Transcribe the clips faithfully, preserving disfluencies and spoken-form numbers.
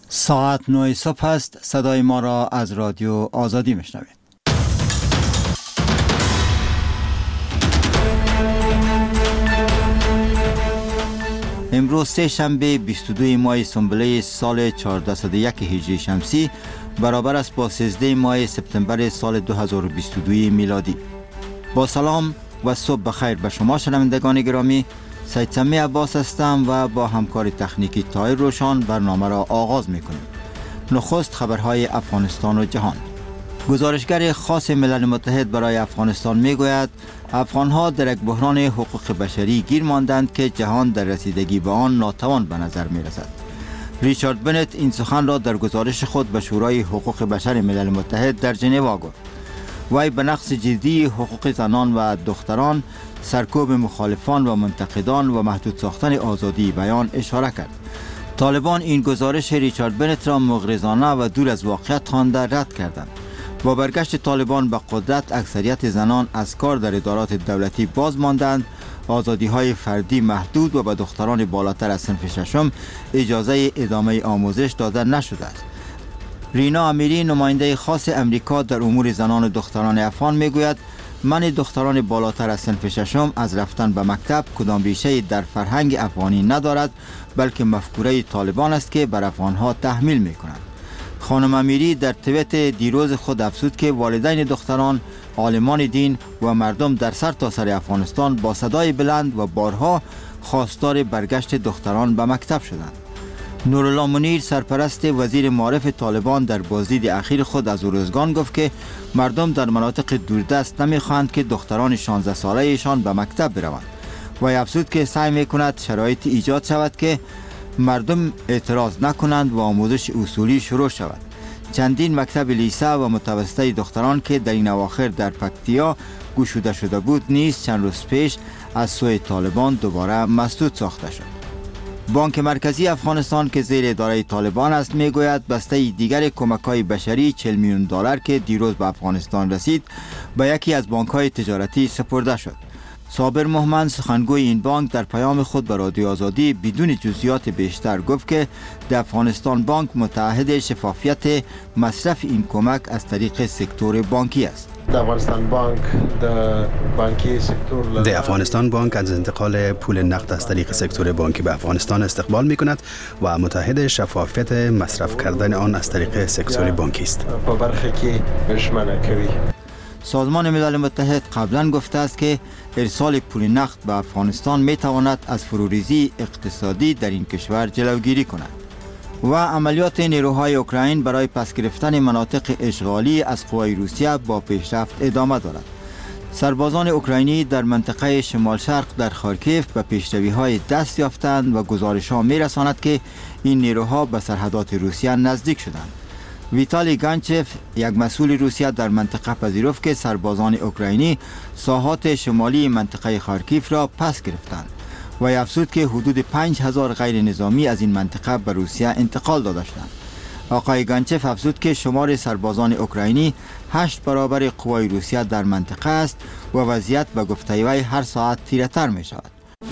ساعت نه صبح است. صدای ما را از رادیو آزادی میشنوید. امروز سه شنبه بیست و دو ماه سنبله سال چهارصد و یک هجری شمسی برابر است با سیزده ماه سپتامبر سال دو هزار و بیست و دو میلادی. با سلام و صبح بخیر به شما شنوندگان گرامی. سید سمی عباس هستم و با همکار تکنیکی طاهر روشان برنامه را آغاز میکنیم. نخست خبرهای افغانستان و جهان. گزارشگر خاص ملل متحد برای افغانستان میگوید افغانها در یک بحران حقوق بشری گیر ماندند که جهان در رسیدگی به آن ناتوان به نظر میرسد. ریچارد بنت این سخن را در گزارش خود به شورای حقوق بشر ملل متحد در ژنو گفت. وی به نقص جدی حقوق زنان و دختران، سرکوب مخالفان و منتقدان و محدود ساختن آزادی بیان اشاره کرد. طالبان این گزارش ریچارد بنت را مغرضانه و دور از واقعیت خوانده رد کردند. با برگشت طالبان به قدرت اکثریت زنان از کار در ادارات دولتی باز ماندند، آزادی‌های فردی محدود و به دختران بالاتر از صنف ششم اجازه ادامه آموزش داده نشده است. رینا امیری نماینده خاص امریکا در امور زنان و دختران افغان میگوید منع دختران بالاتر از صنف ششم از رفتن به مکتب کدام ریشه در فرهنگ افغانی ندارد، بلکه مفکوره طالبان است که بر افغانها تحمیل میکنند. خانم امیری در توییت دیروز خود افزود که والدین دختران، عالمان دین و مردم در سر تا سر افغانستان با صدای بلند و بارها خواستار برگشت دختران به مکتب شدند. نورالله منیر سرپرست وزیر معارف طالبان در بازدید اخیر خود از ارزگان گفت که مردم در مناطق دوردست نمیخواهند که دختران شانزده ساله ایشان به مکتب بروند و افزود که سعی میکند شرایط ایجاد شود که مردم اعتراض نکنند و آموزش اصولی شروع شود. چندین مکتب لیسه و متوسطه دختران که در این اواخر در پکتیا گشوده شده بود نیز چند روز پیش از سوی طالبان دوباره مسدود ساخته شد. بانک مرکزی افغانستان که زیر اداره طالبان است میگوید بسته دیگر کمک‌های بشری چهل میلیون دلار که دیروز به افغانستان رسید به یکی از بانک‌های تجارتی سپرده شد. صابر محمد سخنگوی این بانک در پیام خود به رادیو آزادی بدون جزئیات بیشتر گفت که در افغانستان بانک متعهد شفافیت مصرف این کمک از طریق سکتور بانکی است. د افغانستان بانک د بانکی سکتور د افغانستان بانک از انتقال پول نقد از طریق سکتور بانکی به افغانستان استقبال می‌کند و متعهد شفافیت مصرف کردن آن از طریق سکتور بانکی است. په برخه کې ژمنه کوي. سازمان ملل متحد قبلا گفته است که ارسال پول نقد به افغانستان میتواند از فروریزی اقتصادی در این کشور جلوگیری کند. و عملیات نیروهای اوکراین برای پس گرفتن مناطق اشغالی از قوای روسیه با پیشرفت ادامه دارد. سربازان اوکراینی در منطقه شمال شرق در خارکیف به پیشروی‌های دست یافتند و گزارش‌ها می‌رساند که این نیروها به سرحدات روسیه نزدیک شدند. ویتالی گانچف یک مسئول روسیه در منطقه پذیرفت که سربازان اوکراینی ساحات شمالی منطقه خارکیف را پس گرفتند و افزود که حدود پنج هزار غیر نظامی از این منطقه به روسیه انتقال داده شدند. آقای گانچف افزود که شمار سربازان اوکراینی هشت برابر قوای روسیه در منطقه است و وضعیت به گفته وی هر ساعت تیره‌تر می شود.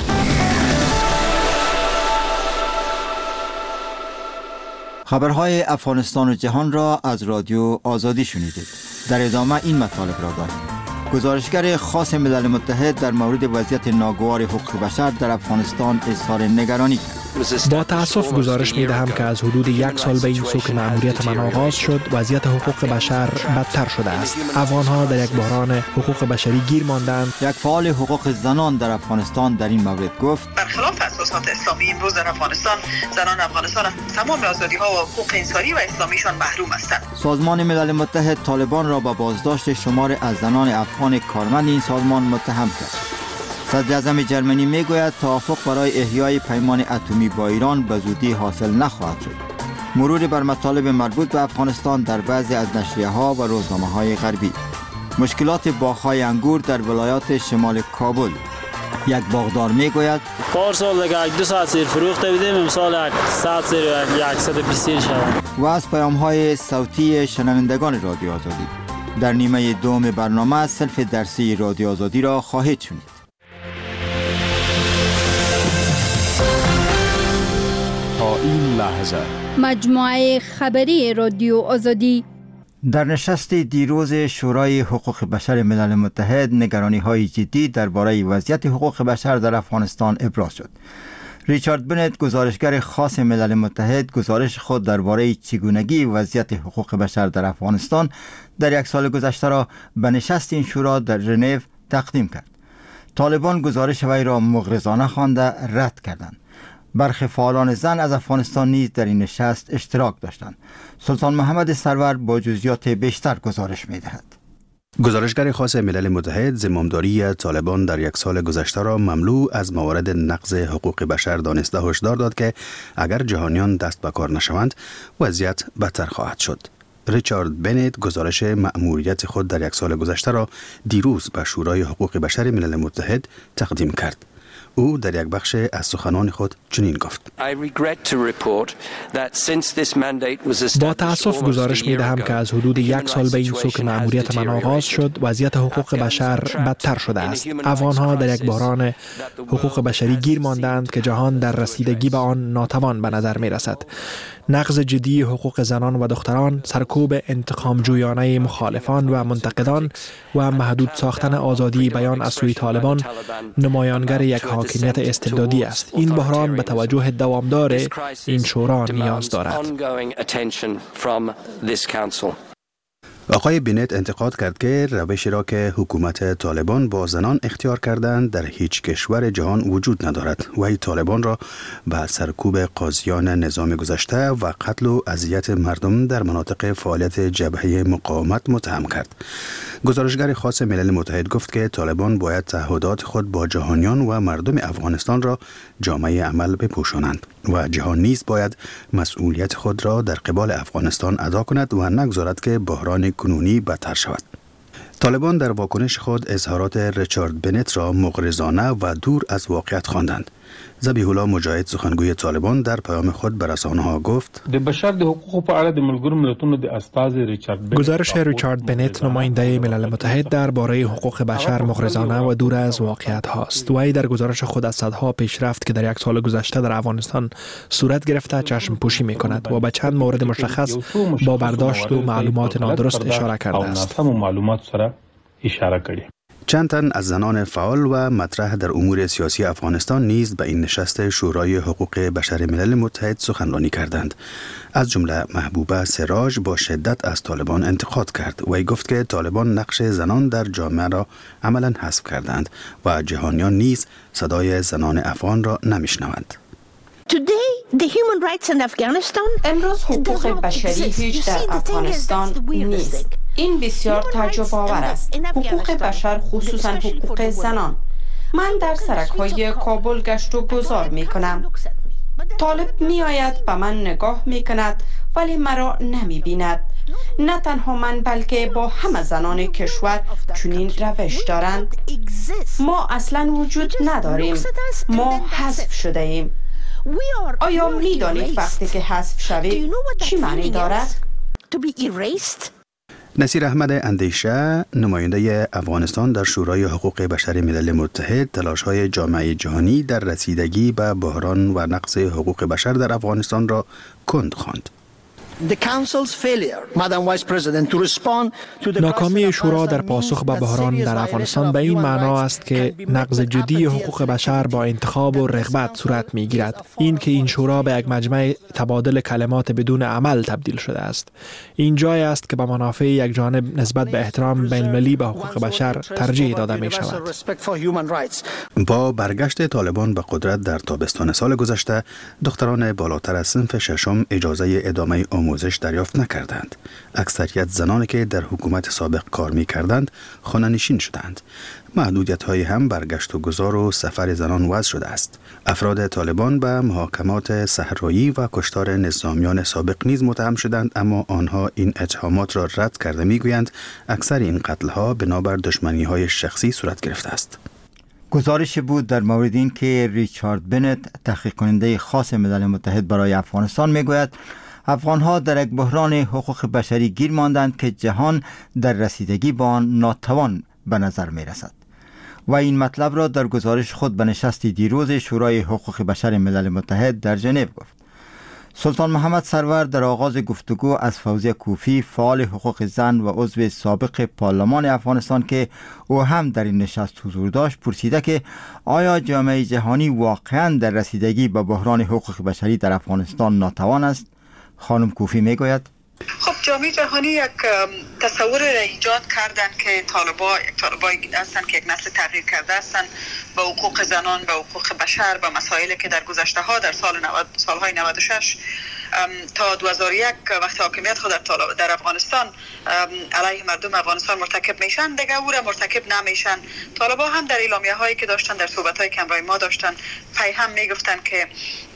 خبرهای افغانستان و جهان را از رادیو آزادی شنیدید. در ادامه این مطالب را داریم. گزارشگر خاص ملل متحد در مورد وضعیت ناگوار حقوق بشر در افغانستان اظهار نگرانی کرد. با تأسف گزارش می دهم که از حدود یک سال به این سو که مأموریت من آغاز شد وضعیت حقوق بشر بدتر شده است. افغانها در یک بحران حقوق بشری گیر ماندند. یک فعال حقوق زنان در افغانستان در این مورد گفت برخلاف اساسات اسلامی امروز در افغانستان زنان افغانستان از تمام آزادی ها و حقوق انسانی و اسلامیشان محروم هستند. سازمان ملل متحد طالبان را به بازداشت شمار از زنان افغان کارمند این سازمان متهم کرد. صدر اعظم جرمنی میگوید توافق برای احیای پیمان اتمی با ایران به زودی حاصل نخواهد شد. مرور بر مطالب مربوط به افغانستان در بعضی از نشریه‌ها و روزنامه‌های غربی. مشکلات باغ‌های انگور در ولایات شمال کابل. یک باغدار میگوید پارسال دیگه دو ساعت سیر فروخته بودیم، امسال صد سیر و صد و بیست سیر شد. و از پیام‌های صوتی شنوندگان رادیو آزادی در نیمه دوم برنامه صنف درسی رادیو آزادی را خواهید شنید. تا این لحظه. مجموعه خبری رادیو آزادی. در نشست دیروز شورای حقوق بشر ملل متحد نگرانی های جدی درباره وضعیت حقوق بشر در افغانستان ابراز شد. ریچارد بنت، گزارشگر خاص ملل متحد، گزارش خود درباره چگونگی وضعیت حقوق بشر در افغانستان در یک سال گذشته را به نشست این شورا در ژنو تقدیم کرد. طالبان گزارش وی را مغرضانه خوانده رد کردند. برخی فعالان زن از افغانستان نیز در این نشست اشتراک داشتند. سلطان محمد سرور با جزئیات بیشتر گزارش می‌دهد. گزارشگر خاص ملل متحد زمامداری طالبان در یک سال گذشته را مملو از موارد نقض حقوق بشر دانسته هشدار داد که اگر جهانیان دست به کار نشوند وضعیت بدتر خواهد شد. ریچارد بنت گزارش مأموریت خود در یک سال گذشته را دیروز به شورای حقوق بشر ملل متحد تقدیم کرد. او در یک بخش از سخنان خود چنین گفت: با تأسف گزارش می دهم که از حدود یک سال به این سو که مأموریت من آغاز شد وضعیت حقوق بشر بدتر شده است. افغانها در یک بحران حقوق بشری گیر ماندند که جهان در رسیدگی به آن ناتوان به نظر می رسد. نقض جدی حقوق زنان و دختران، سرکوب انتقام جویانه مخالفان و منتقدان و محدود ساختن آزادی بیان از سوی طالبان نمایانگر یک حاکمیت استبدادی است. این بحران به توجه دوامدار این شورا نیاز دارد. آقای بنت انتقاد کرد که روشی را که حکومت طالبان با زنان اختیار کردند در هیچ کشور جهان وجود ندارد. وی طالبان را به سرکوب قاضیان نظام گذشته و قتل و اذیت مردم در مناطق فعالیت جبهه مقاومت متهم کرد. گزارشگر خاص ملل متحد گفت که طالبان باید تعهدات خود با جهانیان و مردم افغانستان را جامعه عمل بپوشانند و جهان نیز باید مسئولیت خود را در قبال افغانستان ادا کند و نگذارد که بحران کنونی بدتر شود. طالبان در واکنش خود اظهارات ریچارد بنت را مغرضانه و دور از واقعیت خواندند. ذبیح الله مجاهد، سخنگوی طالبان، در پیام خود به رسانه‌ها گفت: گزارش ریچارد بنت نماینده ملل متحد درباره حقوق بشر مغرضانه و دور از واقعیت هاست. وی در گزارش خود از صدها پیشرفت که در یک سال گذشته در افغانستان صورت گرفته چشم پوشی می کند و به چند مورد مشخص با برداشت و معلومات نادرست اشاره کرده است. چند تن از زنان فعال و مطرح در امور سیاسی افغانستان نیز به این نشست شورای حقوق بشر ملل متحد سخنرانی کردند. از جمله محبوبه سراج با شدت از طالبان انتقاد کرد. وی گفت که طالبان نقش زنان در جامعه را عملاً حذف کردند و جهانیان نیز صدای زنان افغان را نمیشنوند. امروز حقوق بشری هیچ در افغانستان نیست. این بسیار تعجب آور است. حقوق بشر، خصوصا حقوق زنان. من در سرک‌های کابل گشت و گذار می کنم. طالب می آید به من نگاه می کند ولی مرا نمی بیند. نه تنها من بلکه با همه زنان کشور چنین روش دارند. ما اصلا وجود نداریم. ما حذف شده ایم. آیا می دانید وقتی که حذف شوید چی معنی دارد؟ نصیر احمد اندیشه، نماینده افغانستان در شورای حقوق بشر ملل متحد، تلاش‌های جامعه جهانی در رسیدگی به بحران و نقض حقوق بشر در افغانستان را کند خواند. ناکامی شورا در پاسخ به بحران در افغانستان به این معنا است که نقض جدی حقوق بشر با انتخاب و رغبت صورت می گیرد. این که این شورا به یک مجمع تبادل کلمات بدون عمل تبدیل شده است. این جای است که به منافع یک جانب نسبت به احترام بین‌المللی به حقوق بشر ترجیح داده می شود. با برگشت طالبان به قدرت در تابستان سال گذشته، دختران بالاتر از صنف ششم اجازه ادامه آموزش دریافت نکردند. اکثریت زنانی که در حکومت سابق کار می کردند خانه نشین شدند. محدودیت های هم برگشت و گذار و سفر زنان وضع شده است. افراد طالبان به محاکمات صحرایی و کشتار نظامیان سابق نیز متهم شدند، اما آنها این اتهامات را رد کرده می گویند اکثر این قتل ها بنابر دشمنی های شخصی صورت گرفته است. گزارش بود در مورد این که ریچارد بنت، تحقیق کننده خاص ملل متحد برای افغانستان، می گوید افغانها در یک بحران حقوق بشری گیر ماندند که جهان در رسیدگی با آن ناتوان به نظر می رسد. و این مطلب را در گزارش خود به نشست دیروز شورای حقوق بشر ملل متحد در ژنو گفت. سلطان محمد سرور در آغاز گفتگو از فوزیه کوفی، فعال حقوق زن و عضو سابق پارلمان افغانستان که او هم در این نشست حضور داشت، پرسیده که آیا جامعه جهانی واقعا در رسیدگی به بحران حقوق بشری در افغانستان ناتوان است؟ خانم کوفی میگوید خب جامعه جهانی یک تصور را ایجاد کردن که طالبا یک طالبایی هستن که یک نسل تغییر کرده هستن به حقوق زنان، به حقوق بشر، به مسائلی که در گذشته ها در سال نود سالهای نود و شش تا دو هزار و یک وقت حاکمیت خود در, در افغانستان علیه مردم افغانستان مرتکب میشن، دیگه او را مرتکب نمیشن. طالبا هم در اعلامیه هایی که داشتن، در صحبت های که همراه ما داشتن، پی هم میگفتن که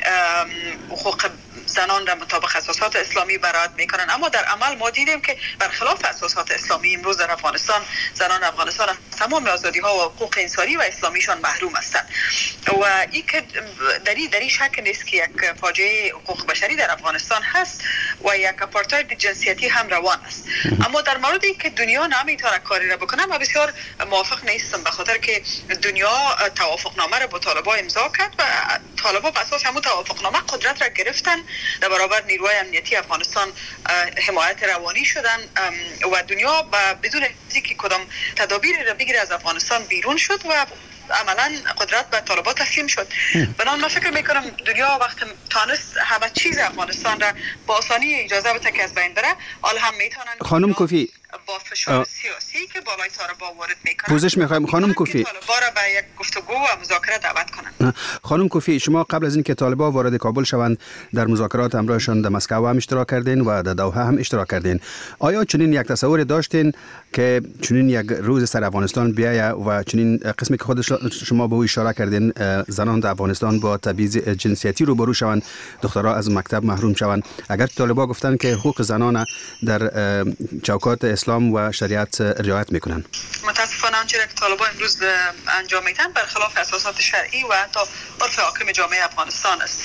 حقوق زنان را مطابق اساسات اسلامی برآورد میکنن، اما در عمل ما دیدیم که برخلاف اساسات اسلامی امروز در افغانستان زنان افغانستان از تمام آزادی ها و حقوق انسانی و اسلامیشان محروم هستند و این که در این شک نیست که یک فاجعه حقوق بشری در افغانستان هست و یک آپارتاید جنسیتی هم روان است. اما در مورد اینکه دنیا نمیتونه کاری را بکنه، من بسیار موافق نیستم، به خاطر که دنیا توافقنامه را با طالبان امضا کرد و طالبان بر اساس همون توافقنامه قدرت را گرفتن، در برابر نیروهای امنیتی افغانستان حمایت روانی شدن و دنیا بدون اینکه کدام تدابیر را بگیره از افغانستان بیرون شد و عملا قدرت به طالبان تسلیم شد. بنابراین من فکر میکنم دنیا وقت تانست همه چیز افغانستان را با آسانی اجازه بده که از بین بره، حال هم میتونن خانم کوفی با فشار سیاسی که بالای طالبان وارد میکنن پوزش میخوایم خانم کوفی طالبان را به یک گفتگو و مذاکره دعوت کنن. خانم کوفی، شما قبل از اینکه طالبان وارد کابل شوند در مذاکرات همراهشان در مسکو هم اشتراک کردین و در دوحه هم اشتراک کردین. آیا چنین یک تصور داشتین که چنین یک روز سر افغانستان بیاید و چنین قسمی که خود شما به او اشاره کردین، زنان در افغانستان با تبعیض جنسیتی روبرو شوند، دخترها از مکتب محروم شوند؟ اگر طالبان گفتن که حقوق زنان در چوکات اسلام و شریعت رعایت میکنن، متاسفانه آنچه که طالبان امروز انجام میدن برخلاف اساسات شرعی و حتی عرف حاکم جامعه افغانستان است.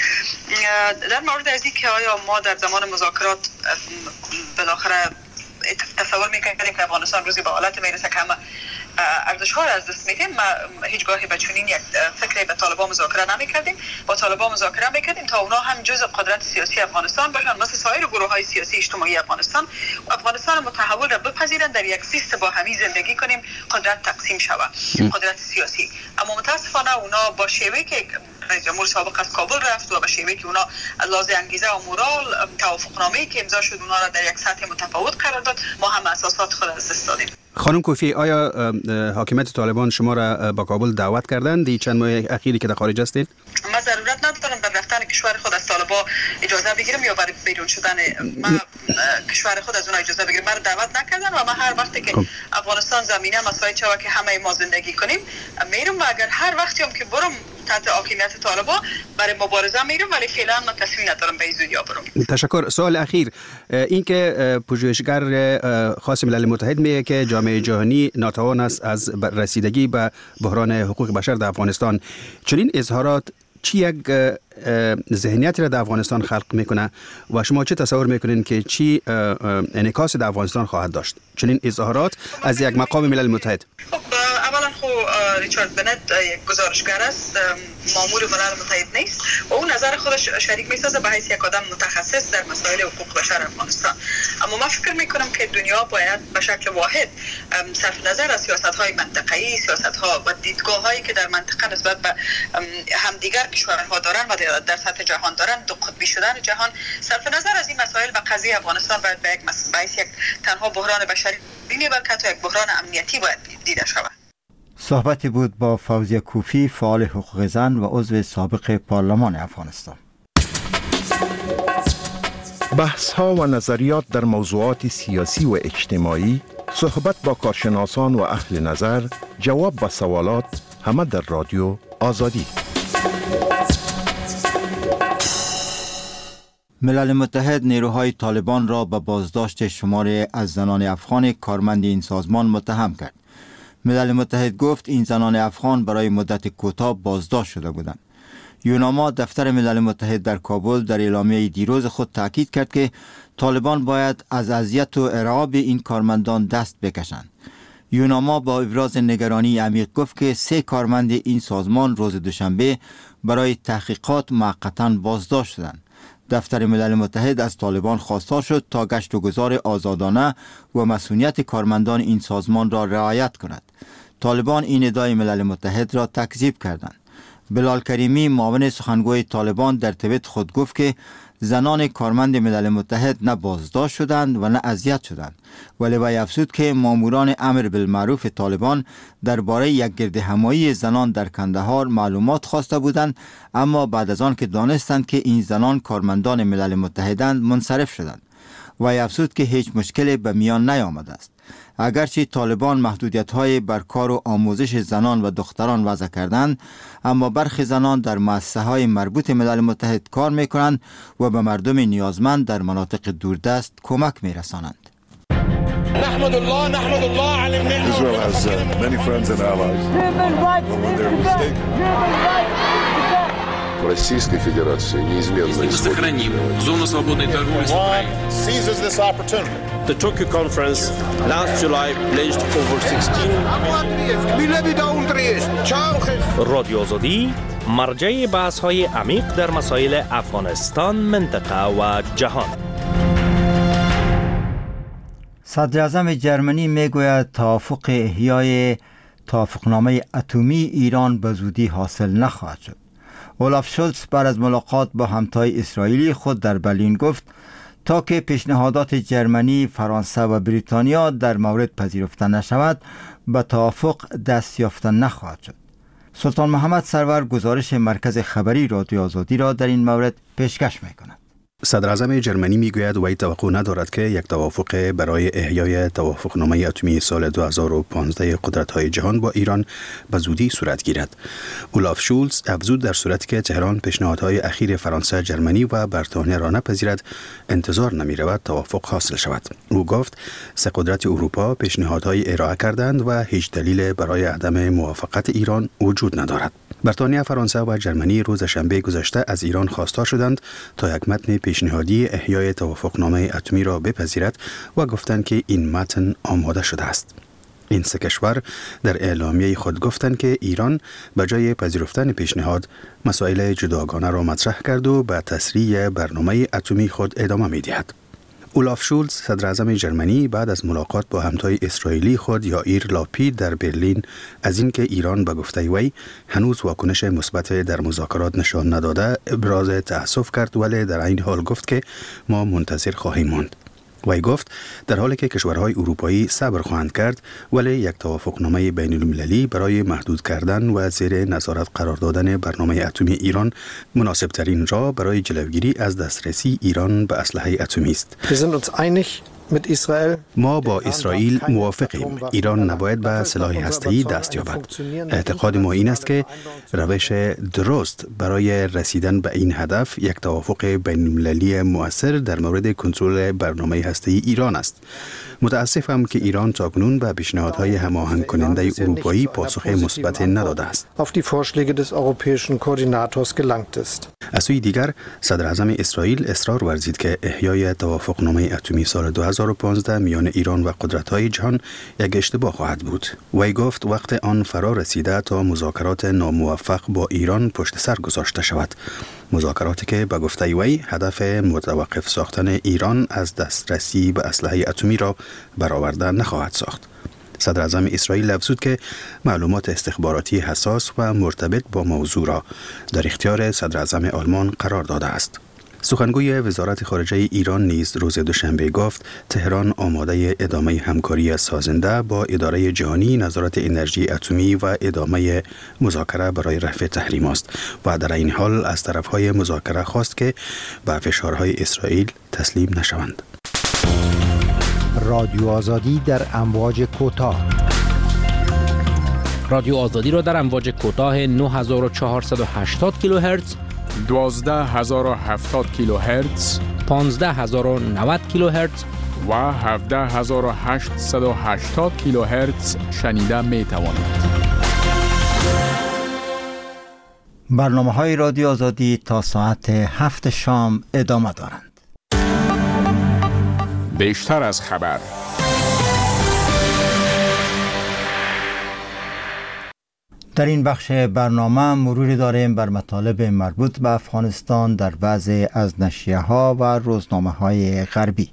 در مورد از اینکه آیا ما در زمان مذاکرات بالاخره تصور میکنیم که افغانستان روزی به حالت میرسه که همه ارزش ها را از دست میدیم، ما هیچگاهی به چنین یک فکری به طالبان مذاکره نمیکردیم. با طالبان مذاکره میکردیم تا اونا هم جزء قدرت سیاسی افغانستان باشن، مثل سایر گروه های سیاسی اجتماعی افغانستان، و افغانستان متحول را بپذیرن، در یک سیستم با همی زندگی کنیم، قدرت تقسیم شود، قدرت سیاسی. اما متاسفانه اونا با شیوهی که رئیس جمهور سابق از کابل رفت و به شیوهی که اونا از لحاظ انگیزه و مورال توافقنامه‌ای که امضا شد اونا را در یک سطح متفاوت قرار داد، ما هم اساسات خود از دست دادیم. خانم کوفی، آیا حاکمیت طالبان شما را با کابل دعوت کردند دی چند ماه اخیری که در خارج هستید؟ من ضرورت ندارم بر رفتن کشور خود از طالبان اجازه بگیرم یا برای بیرون شدن من کشور خود از اونها اجازه بگیرم. من دعوت نکردن و من هر وقتی که افغانستان زمینه مساعد شود که همه ما زندگی کنیم میرم، و اگر هر وقتی هم که برم تحت حاکمیت طالبان برای مبارزه میرم، ولی فعلا من تصمیم ندارم به این زودی برم. تشکر. سوال اخیر، این که پژوهشگر خاص ملل متحد میگه که جامعه جهانی ناتوان است از رسیدگی به بحران حقوق بشر در افغانستان، چنین اظهارات چی یک ذهنیتی را در افغانستان خلق میکنه و شما چه تصور میکنین که چی انعکاس در افغانستان خواهد داشت چنین اظهارات از یک مقام ملل متحد؟ اولا خو ریچارد بنت یک گزارشگر است، مامور ملل متحد نیست و اون نظر خودش شریک میسازه به حیث یک آدم متخصص در مسائل حقوق بشر افغانستان. اما من فکر میکنم که دنیا باید به شکل واحد صرف نظر از سیاست های منطقه‌ای، سیاست ها و دیدگاه هایی که در منطقه نسبت به همدیگر کشورها دارن و در سطح جهان دارن، دو قطبی شدن جهان، صرف نظر از این مسائل به قضیه افغانستان باید به یک مسئله یک تنها بحران بشری ببینه، بلکه حتی یک بحران امنیتی باید دیده شود. صحبتی بود با فوزیه کوفی، فعال حقوق زن و عضو سابق پارلمان افغانستان. بحث ها و نظریات در موضوعات سیاسی و اجتماعی، صحبت با کارشناسان و اهل نظر، جواب به سوالات، همه در رادیو آزادی. ملل متحد نیروهای طالبان را به بازداشت شماری از زنان افغان کارمند این سازمان متهم کرد. ملل متحد گفت این زنان افغان برای مدت کوتاه بازداشت شده بودند. یوناما دفتر ملل متحد در کابل در اعلامیه دیروز خود تاکید کرد که طالبان باید از اذیت و ارعاب این کارمندان دست بکشند. یوناما با ابراز نگرانی عمیق گفت که سه کارمند این سازمان روز دوشنبه برای تحقیقات موقتا بازداشت شدند. دفتر ملل متحد از طالبان خواستار شد تا گشت و گذار آزادانه و مسئولیت کارمندان این سازمان را رعایت کند. طالبان این ندای ملل متحد را تکذیب کردند. بلال کریمی معاون سخنگوی طالبان در توییت خود گفت که زنان کارمند ملل متحد نه بازداشت شدند و نه اذیت شدند، ولی وی افزود که ماموران امر بالمعروف طالبان درباره یک گرد همایی زنان در کندهار معلومات خواسته بودند، اما بعد از آن که دانستند که این زنان کارمندان ملل متحدند منصرف شدند. وی افزود که هیچ مشکلی به میان نیامده است. اگرچه طالبان محدودیت‌های بر کار و آموزش زنان و دختران وضع کردند، اما برخی زنان در مؤسسه‌های مربوط ملل متحد کار می‌کنند و به مردم نیازمند در مناطق دوردست کمک می‌رسانند. نحمد الله نحمد الله على النعمة. Israel has uh, many friends and allies. When they're mistaken. Российской Федерации неизменно сохраним зону свободной торговли с Украиной. Seizes this opportunity. The Tokyo conference last July pledged over sixteen. رادیو آزادی مرجع بحث‌های عمیق در مسائل افغانستان، منطقه و جهان. صدر اعظم جرمنی میگوید توافق احیای توافقنامه اتمی ایران به زودی حاصل نخواهد شد. اولاف شولز بعد از ملاقات با همتای اسرائیلی خود در برلین گفت تا که پیشنهادات جرمنی، فرانسه و بریتانیا در مورد پذیرفته نشود، به توافق دست یافتن نخواهد شد. سلطان محمد سرور گزارش مرکز خبری رادیو آزادی را در این مورد پیشکش می‌کند. صدر اعظم جرمنی میگوید وی توقع ندارد که یک توافق برای احیای توافقنامه اتمی سال دو هزار و پانزده قدرت‌های جهان با ایران به زودی صورت گیرد. اولاف شولز افزود در صورتی که تهران پیشنهادهای اخیر فرانسه، جرمنی و بریتانیا را نپذیرد، انتظار نمی‌رود توافق حاصل شود. او گفت سه قدرت اروپا پیشنهادهای ارائه کردند و هیچ دلیل برای عدم موافقت ایران وجود ندارد. بریتانیا، فرانسه و جرمنی روز شنبه گذشته از ایران خواستار شدند تا یک متن پیشنهادی احیای توافقنامه اتمی را بپذیرد و گفتند که این متن آماده شده است. این سه کشور در اعلامیه خود گفتند که ایران به جای پذیرفتن پیشنهاد مسائل جداگانه را مطرح کرد و به تسریع برنامه اتمی خود ادامه می‌دهد. اولاف شولز صدر اعظم جرمنی بعد از ملاقات با همتای اسرائیلی خود یائیر لاپید در برلین از اینکه ایران به گفته وی هنوز واکنش مثبت در مذاکرات نشان نداده ابراز تأسف کرد، ولی در این حال گفت که ما منتظر خواهیم ماند. وی گفت در حالی که کشورهای اروپایی صبر خواهند کرد، ولی یک توافقنامه بین المللی برای محدود کردن و زیر نظارت قرار دادن برنامه اتمی ایران مناسب ترین راه برای جلوگیری از دسترسی ایران به اسلحه اتمی است. ما با اسرائیل موافقیم. ایران نباید به سلاح هسته‌ای دست یابد. اعتقاد ما این است که روش درست برای رسیدن به این هدف یک توافق بین المللی مؤثر در مورد کنترل برنامه هسته‌ای ایران است. متاسفم که ایران تاکنون به پیشنهادهای هماهنگ کننده اروپایی پاسخ مثبت نداده است. از سوی دیگر صدر اعظم اسرائیل اصرار ورزید که احیای توافقنامه اتمی سال دو هزار و پانزده میان ایران و قدرت‌های جهان یک اشتباه خواهد بود. وی گفت وقت آن فرا رسیده تا مذاکرات ناموفق با ایران پشت سر گذاشته شود. مذاکراتی که به گفته وی هدف متوقف ساختن ایران از دسترسی به اسلحه اتمی را برآورده نخواهد ساخت. صدر اعظم اسرائیل افزود که معلومات استخباراتی حساس و مرتبط با موضوع را در اختیار صدر اعظم آلمان قرار داده است. سخنگوی وزارت خارجه ایران نیز روز دوشنبه گفت تهران آماده ادامه همکاری سازنده با اداره جهانی نظارت انرژی اتمی و ادامه مذاکره برای رفع تحریم است و در این حال از طرفهای مذاکره خواست که به فشارهای اسرائیل تسلیم نشوند. رادیو آزادی در امواج کوتاه. رادیو آزادی را در امواج کوتاه نه هزار و چهارصد و هشتاد کیلوهرتز، دوازده هزار و هفتاد کیلوهرتز، پانزده هزار و نود کیلوهرتز و هفده هزار و هشتصد و هشتاد کیلوهرتز شنیده می توانید. برنامه های رادیو آزادی تا ساعت هفت شام ادامه دارند. بیشتر از خبر. در این بخش برنامه مروری داریم بر مطالب مربوط به افغانستان در بعضی از نشریه‌ها و روزنامه‌های غربی.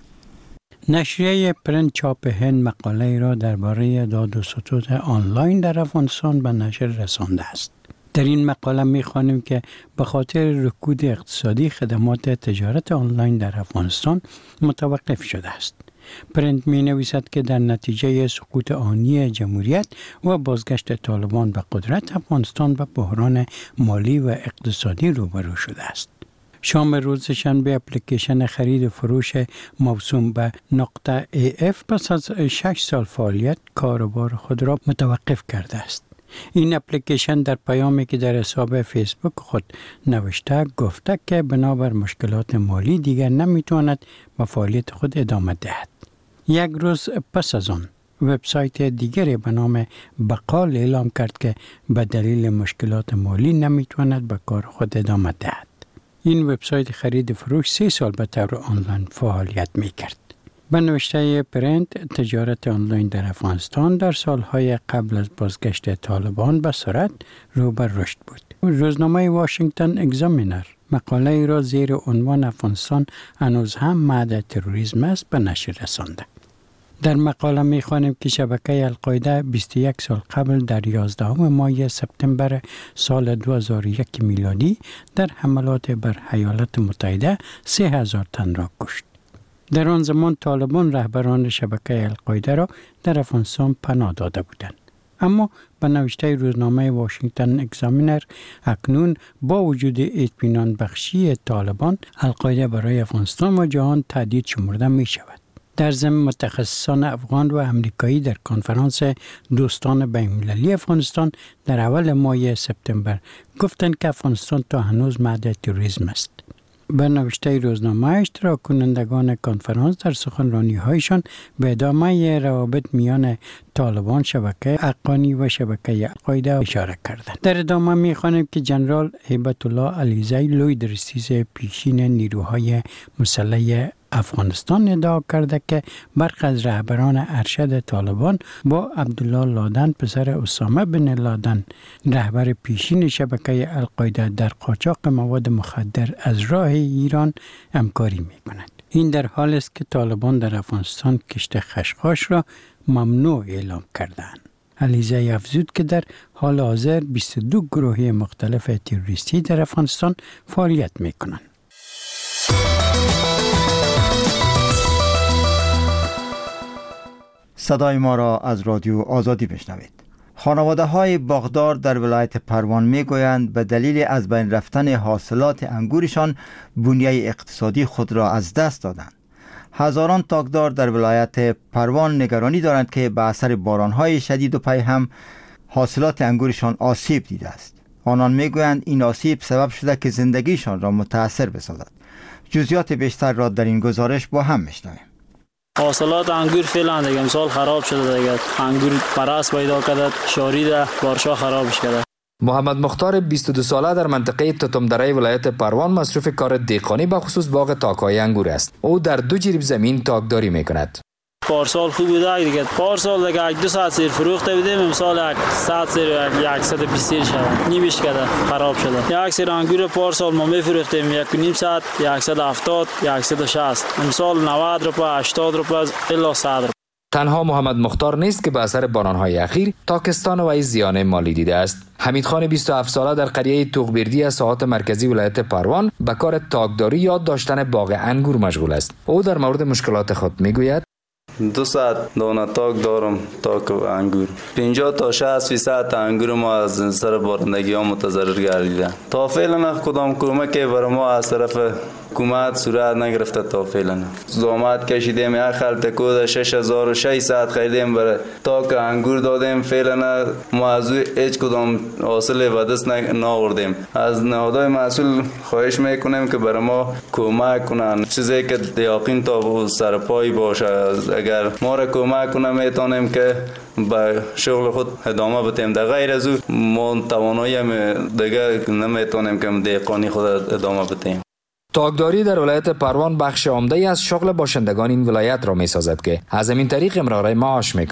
نشریه پرنت چاپ هند مقاله را درباره داد و ستد آنلاین در افغانستان به نشر رسانده است. در این مقاله می‌خوانیم که به خاطر رکود اقتصادی خدمات تجارت آنلاین در افغانستان متوقف شده است. پرنت می نویسد که در نتیجه سقوط آنی جمهوریت و بازگشت طالبان به قدرت، افغانستان به بحران مالی و اقتصادی روبرو شده است. شام روز شنبه اپلیکیشن خرید و فروش موسوم به نقطه ای اف پس از شش سال فعالیت کاروبار خود را متوقف کرده است. این اپلیکیشن در پیامی که در حساب فیسبوک خود نوشته گفته که بنابر مشکلات مالی دیگر نمیتواند به فعالیت خود ادامه دهد. یک روز پس از آن وبسایت دیگری به نام بقال اعلام کرد که به دلیل مشکلات مالی نمیتواند به کار خود ادامه دهد. این وبسایت خرید و فروش سه سال به طور آنلاین فعالیت میکرد. به نوشته پرنت، تجارت آنلاین در افغانستان در سالهای قبل از بازگشت طالبان به سرعت رو به رشد بود. روزنامه واشنگتن اگزامینر مقاله را زیر عنوان افغانستان هنوز هم معد تروریسم است به نشر رسانده. در مقاله می‌خوانیم که شبکه القاعده بیست و یک سال قبل در یازدهم ماه سپتامبر سال دو هزار و یک میلادی در حملات بر ایالات متحده سه هزار تن را کشت. در آن زمان طالبان رهبران شبکه القاعده را در افغانستان پناه داده بودند. اما به نوشته روزنامه واشنگتن اگزامینر اکنون با وجود اطمینان بخشی طالبان، القاعده برای افغانستان و جهان تهدید شمرده می شود. در ضمن متخصصان افغان و امریکایی در کنفرانس دوستان بین‌المللی افغانستان در اول ماه سپتامبر گفتند که افغانستان تا هنوز معد تروریسم است. به نوشته روزنامه اشتراک کنندگان کنفرانس در سخنرانی‌هایشان به ادامه روابط میان طالبان، شبکه حقانی و شبکه القاعده اشاره کردند. در ادامه می‌خوانیم که جنرال هیبت الله علیزی لوی درستیز پیشین نیروهای مسلح افغانستان ادعا کرده که برخی از رهبران ارشد طالبان با عبدالله لادن پسر اسامه بن لادن رهبر پیشین شبکه القاعده در قاچاق مواد مخدر از راه ایران همکاری می‌کنند. این در حالی است که طالبان در افغانستان کشت خشخاش را ممنوع اعلام کردند. علیزی افزود که در حال حاضر بیست و دو گروه مختلف تروریستی در افغانستان فعالیت می‌کنند. صدای ما را از رادیو آزادی بشنوید. خانواده های باغدار در ولایت پروان می گویند به دلیل از بین رفتن حاصلات انگورشان بنیه اقتصادی خود را از دست دادند. هزاران تاکدار در ولایت پروان نگرانی دارند که به اثر بارانهای شدید و پیهم حاصلات انگورشان آسیب دیده است. آنان می گویند این آسیب سبب شده که زندگیشان را متاثر بسازد. جزئیات بیشتر را در این گزارش با هم میشنویم. حاصلات انگور فعلا دیگه امسال خراب شده دیگه. انگور پرست پیدا کرده، شاریده، بارشا خرابش کرده. محمد مختار بیست و دو ساله در منطقه توتمدره ولایت پروان مصروف کار دهقانی به خصوص باغ تاک‌های انگور است. او در دو جریب زمین تاکداری میکند. پارسال خوب بوده دیگه. پارسال دیگه یک دو ساعت سیر فروخته بودیم، امسال یک صد سیر یک صد و بیست سیر شده. نیمش کرده، خراب شده. یک سیر انگور پارسال ما میفروختیم یک و نیم ساعت، صد و هفتاد، صد و شصت. امسال نود روپیه، هشتاد روپیه الی صد روپیه. تنها محمد مختار نیست که به اثر باران‌های اخیر تاکستان و زیان مالی دیده است. حمید خان بیست و هفت ساله در قریه توغبردی از ساحات مرکزی ولایت پروان به کار تاکداری یا داشتن باغ انگور مشغول است. او در مورد مشکلات خود میگوید: دو ساعت دانه تاک دارم، تاک انگور. پنجاه تا شصت فیصد انگور ما از سر بارندگی ها متضرر گردیده. تا فعلا کدام کمک برای ما از طرف حکومت صورت نگرفته. تا فعلا زحمت کشیدیم، یک خلط کود شش هزار و ششصد خریدیم برای تاک انگور دادیم. فعلا ما از هیچ کدام حاصل به دست نآوردیم. از نهادهای مسئول خواهش میکنیم که برای ما کمک کنن، چیزی که یقین تا سر پای باشه. اگر ما را کمک کنه میتونیم که به شغل خود ادامه بدیم. در غیر از او ما توانایی دیگه نمیتونیم که دهقانی خود ادامه بدیم. تاکداری در ولایت پروان بخش عمده از شغل باشندگان این ولایت را می سازد که از این طریق امرار معاش می کنند.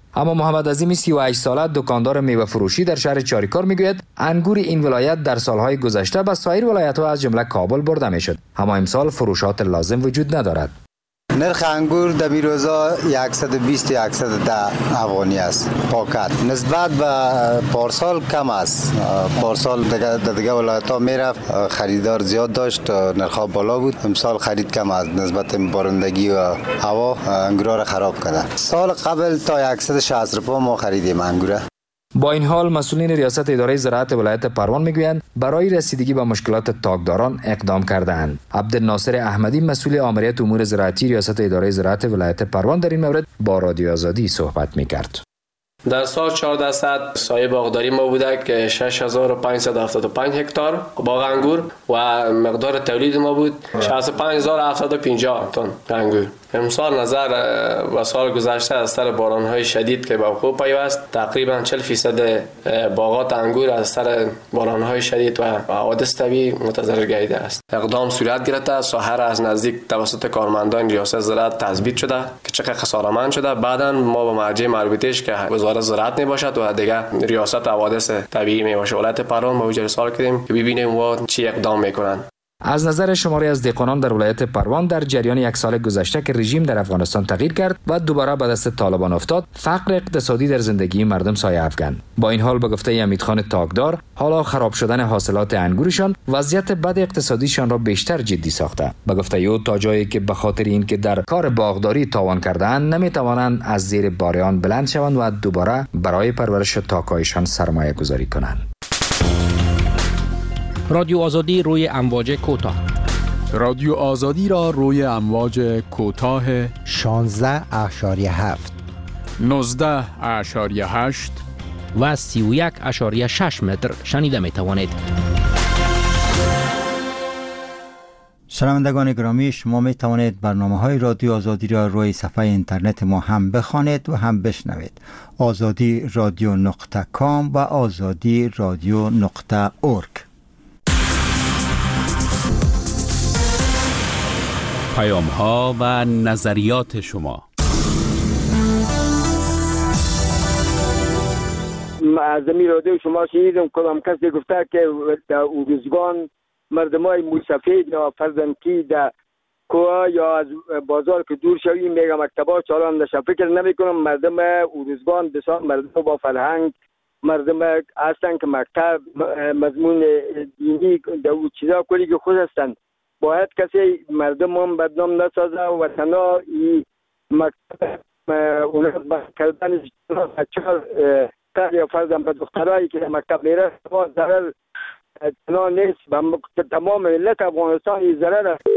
اما محمد عظیم سی و هشت ساله دکاندار میوه فروشی در شهر چاریکار میگوید انگور این ولایت در سالهای گذشته به سایر ولایت‌ها از جمله کابل برده میشد، اما امسال فروشات لازم وجود ندارد. نرخ انگور در این روزا صد و بیست تا صد و ده افغانی است پاکت، نسبت به پارسال کم است. پارسال در دیگه ولایت‌ها میرفت خریدار زیاد داشت، نرخ بالا بود. امسال خرید کم است نسبت به بارندگی و هوا انگورا را خراب کرده. سال قبل تا صد و شصت روپیه ما خریدیم انگور. با این حال مسئولین ریاست اداره زراعت ولایت پروان میگویند برای رسیدگی به مشکلات تاکداران اقدام کرده‌اند. عبدالناصر احمدی مسئول آمریت امور زراعتی ریاست اداره زراعت ولایت پروان در این مورد با رادیو آزادی صحبت میکرد. در سال چهارصد سایه باغداری ما بوده که شش هزار و پانصد و هفتاد و پنج هکتار باغ انگور و مقدار تولید ما بود شصت و پنج هزار و هفتصد و پنجاه تن انگور. امسال نظر و سال گذشته از سر باران‌های شدید که به وقوع پیوست تقریبا چهل فیصد باغات انگور از سر باران‌های شدید و حوادث طبیعی متضرر گردیده است. اقدام صورت گرفته، ساحه را از نزدیک توسط کارمندان ریاست زراعت تثبیت شده که چقدر خساره‌مند شده. بعداً ما با مرجع مربوطه‌اش که وزارت زراعت میباشد و دیگه ریاست حوادث طبیعی میباشه ولایت پروان ما ارسال کردیم که ببینیم وا چی اقدام میکنن. از نظر شماری از دهقانان در ولایت پروان در جریان یک سال گذشته که رژیم در افغانستان تغییر کرد و دوباره به دست طالبان افتاد، فقر اقتصادی در زندگی مردم سایه افکند. با این حال به گفته حمیدخان تاکدار، حالا خراب شدن حاصلات انگورشان وضعیت بد اقتصادیشان را بیشتر جدی ساخته. به گفته او تا جایی که به خاطر اینکه در کار باغداری تاوان کرده‌اند نمیتوانند از زیر باریان بلند شوند و دوباره برای پرورش تاک‌هایشان سرمایه گذاری کنند. رادیو آزادی روی امواج کوتاه. رادیو آزادی را روی امواج کوتاه شانزده اشاریه هفت، نوزده اشاریه هشت و سی و یک اشاریه شش متر شنیده می توانید. شنوندگان گرامی، شما می توانید برنامه های رادیو آزادی را روی صفحه اینترنت ما هم بخوانید و هم بشنوید. آزادی رادیو نقطه کام و آزادی رادیو نقطه اورگ. پیام ها و نظریات شما. از این رادیو شما شنیدم کدام کسی گفته که در اوروزگان مردمای موسفید یا فرزندکی در کوه یا از بازار که دور شوی میگه مکتبا چالان نشه. فکر نمی کنم مردم اوروزگان بسیار مردم با فرهنگ مردم هستن که مکتب مضمون دینی در او چیزا کلی که خود هستن. باید کسی مردم هم بدنام نسازه و تنها این مکتب اونها کردن بچه‌ها یا فرزند به دخترایی که مکتب میره ضرر تنها نیست به تمام ملت افغانستان این ضرر است.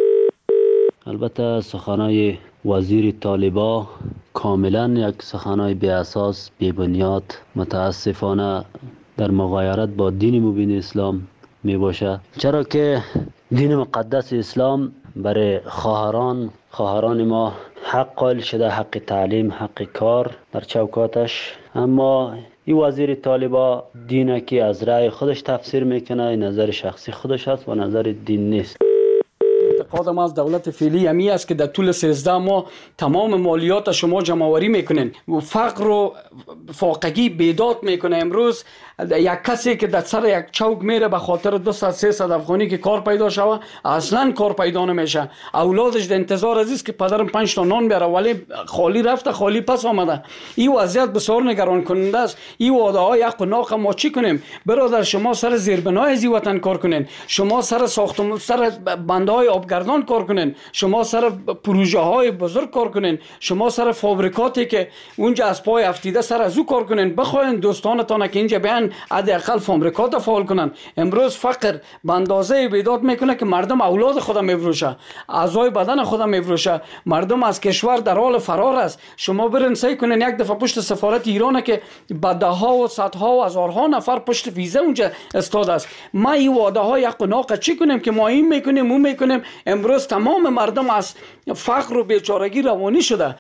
البته سخنای وزیر طالبا کاملا یک سخنای بی اساس بی بنیاد متاسفانه در مغایرت با دین مبین اسلام می باشه، چرا که دین مقدس اسلام برای خواهران خواهران ما حق قائل شده، حق تعلیم، حق کار در چوکاتش. اما این وزیر طالبا دینه که از رأی خودش تفسیر میکنه، نظر شخصی خودش هست و نظر دین نیست. اعتقاد ما از دولت فعلی همی است که در طول سیزده ماه تمام مالیات شما جمع‌آوری میکنین و فقر و فاقگی بیداد میکنه. امروز یک کسی که در سر یک چوک میره به خاطر دویست سیصد افغانی که کار پیدا شوه اصلا کار پیدا نمیشه. اولادش در انتظار عزیز که پدرم پنج تا نان بیاره ولی خالی رفته خالی پس آمده. این وضعیت بسیار نگران کننده است. این وعده های حق و ناق ما چی کنیم؟ برادر شما سر زیربنای از وطن کار کنین، شما سر ساختمان سر بنده های آبگردان کار کنین، شما سر پروژه های بزرگ کار کنین، شما سر فابریکاتی که اونجا از پای افتیده سر از او کار کنین. بخواین دوستانتان که اینجا بیان حداقل فابریکات فعال کنن. امروز فقر به اندازه بیداد میکنه که مردم اولاد خودم میفروشه، اعضای بدن خودم میفروشه، مردم از کشور در حال فرار است. شما برین سعی کنین یک دفعه پشت سفارت ایران که به ده ها و صدها و هزارها نفر پشت ویزه اونجا استاد است. ما این وعده های حق و ناق چی کنیم که ما این میکنیم اون میکنیم؟ امروز تمام مردم از فقر و بیچارگی روانی شده.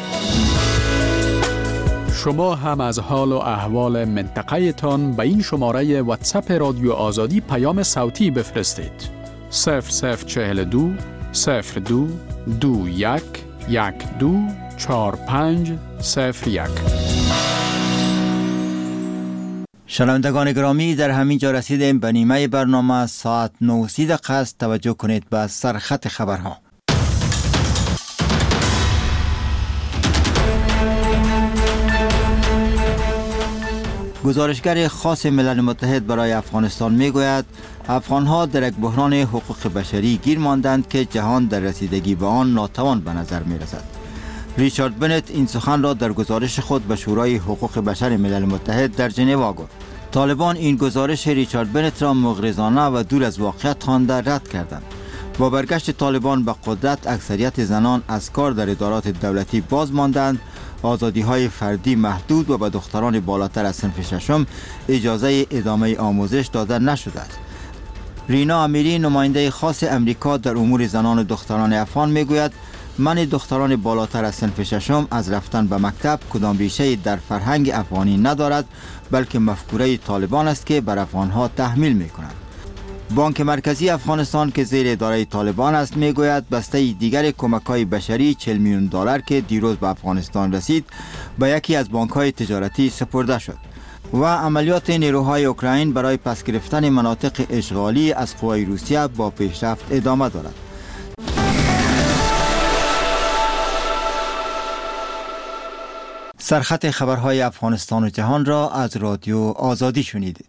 شما هم از حال و احوال منطقه تان به این شماره واتساپ رادیو آزادی پیام صوتی بفرستید. صفر صفر چهل و دو صفر دو دو یک یک دو چهار پنج صفر یک. شنوندگان گرامی، در همین جا رسیدیم به نیمه برنامه. ساعت نه و سی دقیقه است. توجه کنید به سرخط خبرها. گزارشگر خاص ملل متحد برای افغانستان میگوید افغانها در یک بحران حقوق بشری گیر ماندند که جهان در رسیدگی به آن ناتوان به نظر می رسد. ریچارد بنت این سخن را در گزارش خود به شورای حقوق بشر ملل متحد در ژنو گفت. طالبان این گزارش ریچارد بنت را مغرضانه و دور از واقعیت خوانده رد کردند. با برگشت طالبان به قدرت، اکثریت زنان از کار در ادارات دولتی باز ماندند، آزادی‌های فردی محدود و به دختران بالاتر از صنف ششم اجازه ادامه آموزش داده نشده است. رینا امیری، نماینده خاص امریکا در امور زنان و دختران افغان میگوید منع دختران بالاتر از صنف ششم از رفتن به مکتب کدام ریشه در فرهنگ افغانی ندارد، بلکه مفکوره طالبان است که بر افغانها تحمیل می‌کند. بانک مرکزی افغانستان که زیر اداره طالبان است میگوید بسته دیگر کمک‌های بشری چهل میلیون دلار که دیروز به افغانستان رسید به یکی از بانک‌های تجارتی سپرده شد و عملیات نیروهای اوکراین برای پس گرفتن مناطق اشغالی از قوای روسیه با پیشرفت ادامه دارد. سرخط خبرهای افغانستان و جهان را از رادیو آزادی شنیدید.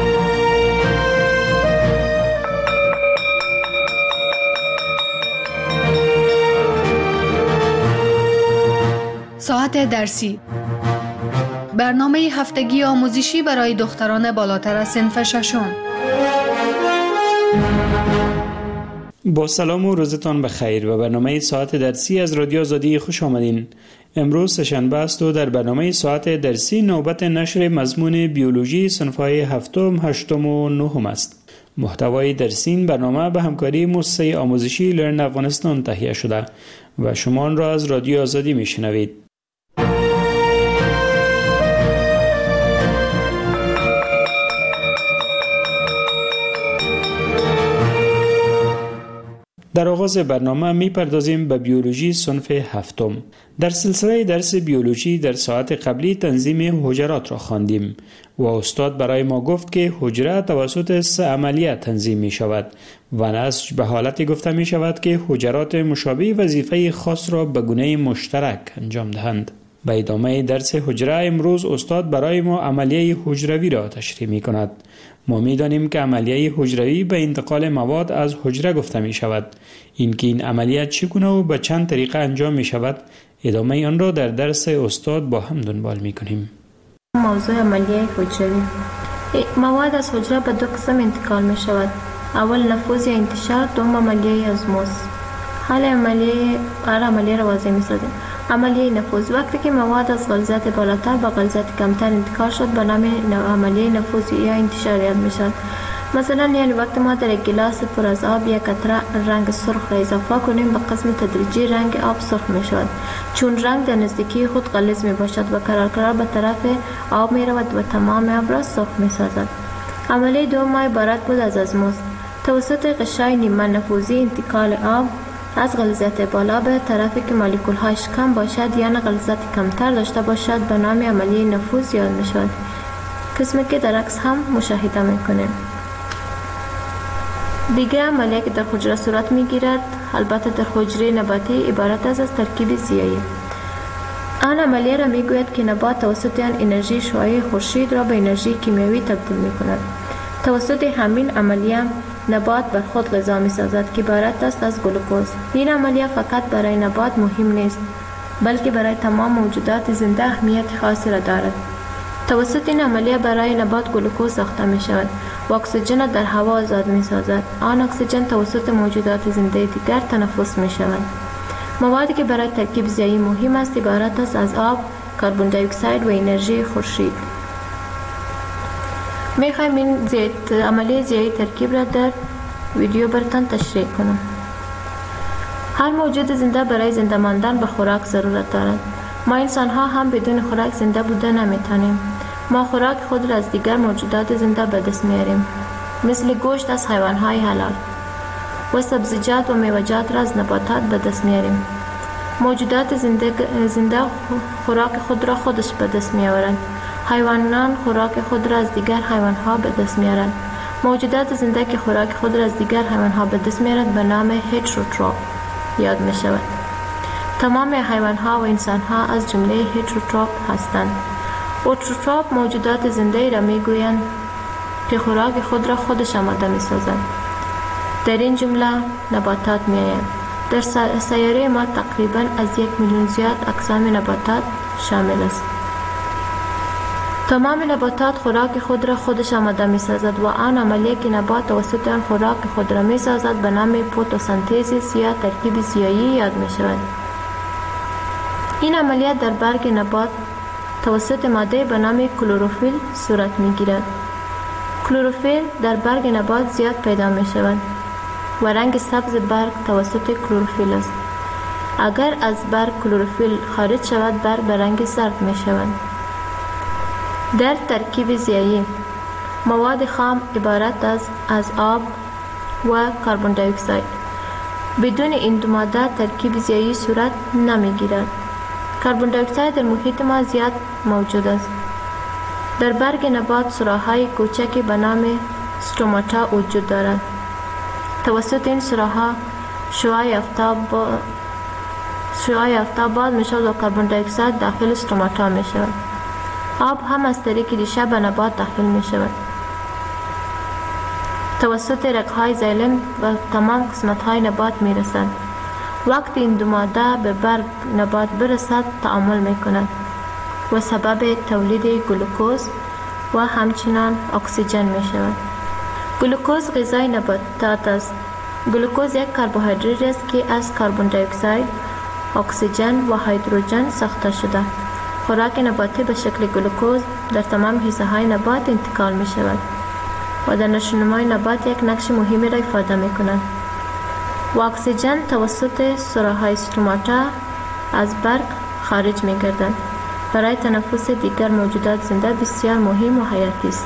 ساعت درسی، برنامه هفتگی آموزشی برای دختران بالاتر از صنف ششم. با سلام و روزتان بخیر و برنامه ساعت درسی از رادیو آزادی خوش آمدین. امروز سه‌شنبه است و در برنامه ساعت درسی نوبت نشر مضمون بیولوژی صنف‌های هفتم، هشتم و نهم است. محتوای درسی این برنامه به همکاری مؤسسه آموزشی لرن افغانستان تهیه شده و شما آن را از رادیو آزادی میشنوید. در آغاز برنامه می پردازیم به بیولوژی صنف هفتم. در سلسله درس بیولوژی در ساعت قبلی تنظیم حجرات را خواندیم و استاد برای ما گفت که حجره توسط سه عملیه تنظیم می شود و نسج به حالتی گفته می شود که حجرات مشابه وظیفه خاص را به گونه مشترک انجام دهند. به ادامه درس حجره امروز استاد برای ما عملیه حجروی را تشریح می کند. ما می دانیم که عملیه حجروی به انتقال مواد از حجره گفته می شود. اینکه این عملیه چگونه و به چند طریقه انجام می شود، ادامه آن را در درس استاد با هم دنبال می کنیم. موضوع عملیه حجروی. مواد از حجره به دو قسم انتقال می شود. اول نفوذ یا انتشار، دوم عملیه ازموز. حال عملیه هر عملیه را واضح می سازیم. عملیه نفوذ، وقتی که مواد از غلظت بالاتر به غلظت کمتر انتقال شد به نام عملیه نفوذ یا انتشار یاد می شود. مثلا یعنی وقتی ما در یک گلاس پر از آب یک قطره رنگ سرخ را اضافه کنیم، به قسم تدریجی رنگ آب سرخ می شود، چون رنگ در نزدیکی خود غلیظ می باشد و قرار قرار به طرف آب می رود و تمام آب را سرخ می سازد. عملیه دوم عبارت بود از ازموز. توسط غشای نیمه نفوذی انتقال آب از غلظت بالا به طرفی که مولکول هایش کم باشد یا نه غلظت کمتر داشته باشد به نام عملیه نفوذ یاد می شود، قسمی که در عکس هم مشاهده می کنیم. دیگر عملیه که در حجره صورت می گیرد، البته در حجره نباتی، عبارت است از ترکیب ضیایی. آن عملیه را می گوید که نبات توسط آن انرژی شعاعی خورشید را به انرژی کیمیایی تبدیل می کند. توسط همین عملیه نبات بر خود غذا می سازد که عبارت است از گلوکوز. این عملیه فقط برای نبات مهم نیست، بلکه برای تمام موجودات زنده اهمیت خاصی را دارد. توسط این عملیه برای نبات گلوکوز ساخته می شود و اکسیژن در هوا آزاد می سازد. آن اکسیژن توسط موجودات زنده دیگر تنفس می شود. موادی که برای ترکیب ضیایی مهم است عبارت است از آب، کربن دی اکساید و انرژی خورشید. می خواهیم این زیت عملیه ضیایی ترکیب را در ویدیو براتان تشریح کنم. هر موجود زنده برای زنده ماندن به خوراک ضرورت دارد. ما انسان ها هم بدون خوراک زنده بوده نمی توانیم. ما خوراک خود را از دیگر موجودات زنده به دست میاریم، مثل گوشت از حیوان های حلال و سبزیجات و میوه‌جات را از نباتات به دست میاریم. موجودات زنده, زنده خوراک خود را خودش به دست میآورند. حیوانات خوراک خود را از دیگر حیوانات به دست میارند. موجودات زنده که خوراک خود را از دیگر حیوانات به دست میارند به نام هتروتروف یاد می شود. تمام حیوانات و انسانها از جمله هتروتروف هستند. اوتروتروف موجودات زنده را می گویند که خوراک خود را خودش آماده می سازند. در این جمله نباتات می آیند. در سیاره ما تقریبا از یک میلیون زیاد اقسام نباتات شامل است. تمام نباتات خوراک خود را خودش آماده می سازد و آن عملیه که نبات توسط آن خوراک خود را می سازد به نام فتوسنتز یا ترکیب زیایی یاد می شود. این عملیات در برگ نبات توسط ماده به نام کلروفیل صورت می گیرد. کلروفیل در برگ نبات زیاد پیدا می شود و رنگ سبز برگ توسط کلروفیل است. اگر از برگ کلروفیل خارج شود برگ به رنگ زرد می شود. در ترکیب زیایی مواد خام عبارت از از آب و کربن دی اکساید. بدون این دو ماده ترکیب زیایی صورت نمی گیرد. کربن دی اکساید در محیط ما زیاد موجود است. در برگ نبات سوراخ‌های کوچکی به نام استوماتا وجود دارد. توسط این سوراخ‌ها شعاع آفتاب شعاع آفتاب باز می شود و کربن دی اکساید داخل استوماتا می شود. آب هم از طریق ریشه به نبات داخل می شود. توسط رگ‌های زایلم و تمام قسمت‌های نبات می رسد. وقتی این دو ماده به برگ نبات برسد تعامل می کند و سبب تولید گلوکوز و همچنان اکسیژن می شود. گلوکوز غذای نباتات است. گلوکوز یک کربوهیدرات است که از کربن دی اکساید، اکسیژن و هیدروژن ساخته شده. خوراک نباتی به شکل گلوکوز در تمام حصه های نبات انتقال می شود و در نشونمای نبات یک نقش مهمی را ایفاده می کند. و اکسیژن توسط سوراخ‌های استوماتا از برگ خارج می گردد. برای تنفس دیگر موجودات زنده بسیار مهم و حیاتی است.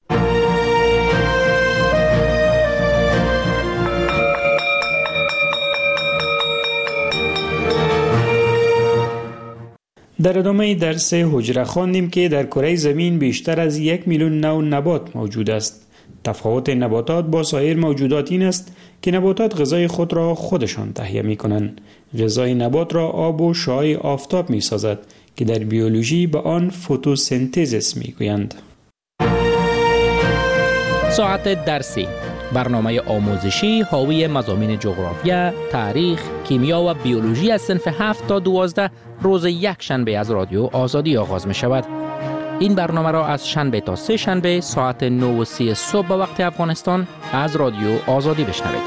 در ادامه درس حجره خواندیم که در کره زمین بیشتر از یک میلیون نوع نبات موجود است. تفاوت نباتات با سایر موجودات این است که نباتات غذای خود را خودشان تهیه می کنند. غذای نبات را آب و شعاع آفتاب می سازد که در بیولوژی به آن فتوسنتز می گویند. ساعت درسی، برنامه آموزشی حاوی مضامین جغرافیا، تاریخ، کیمیا و بیولوژی از صنف هفت تا دوازده روز یک شنبه از رادیو آزادی آغاز می شود. این برنامه را از شنبه تا سه شنبه ساعت نه و سی صبح به وقت افغانستان از رادیو آزادی بشنوید.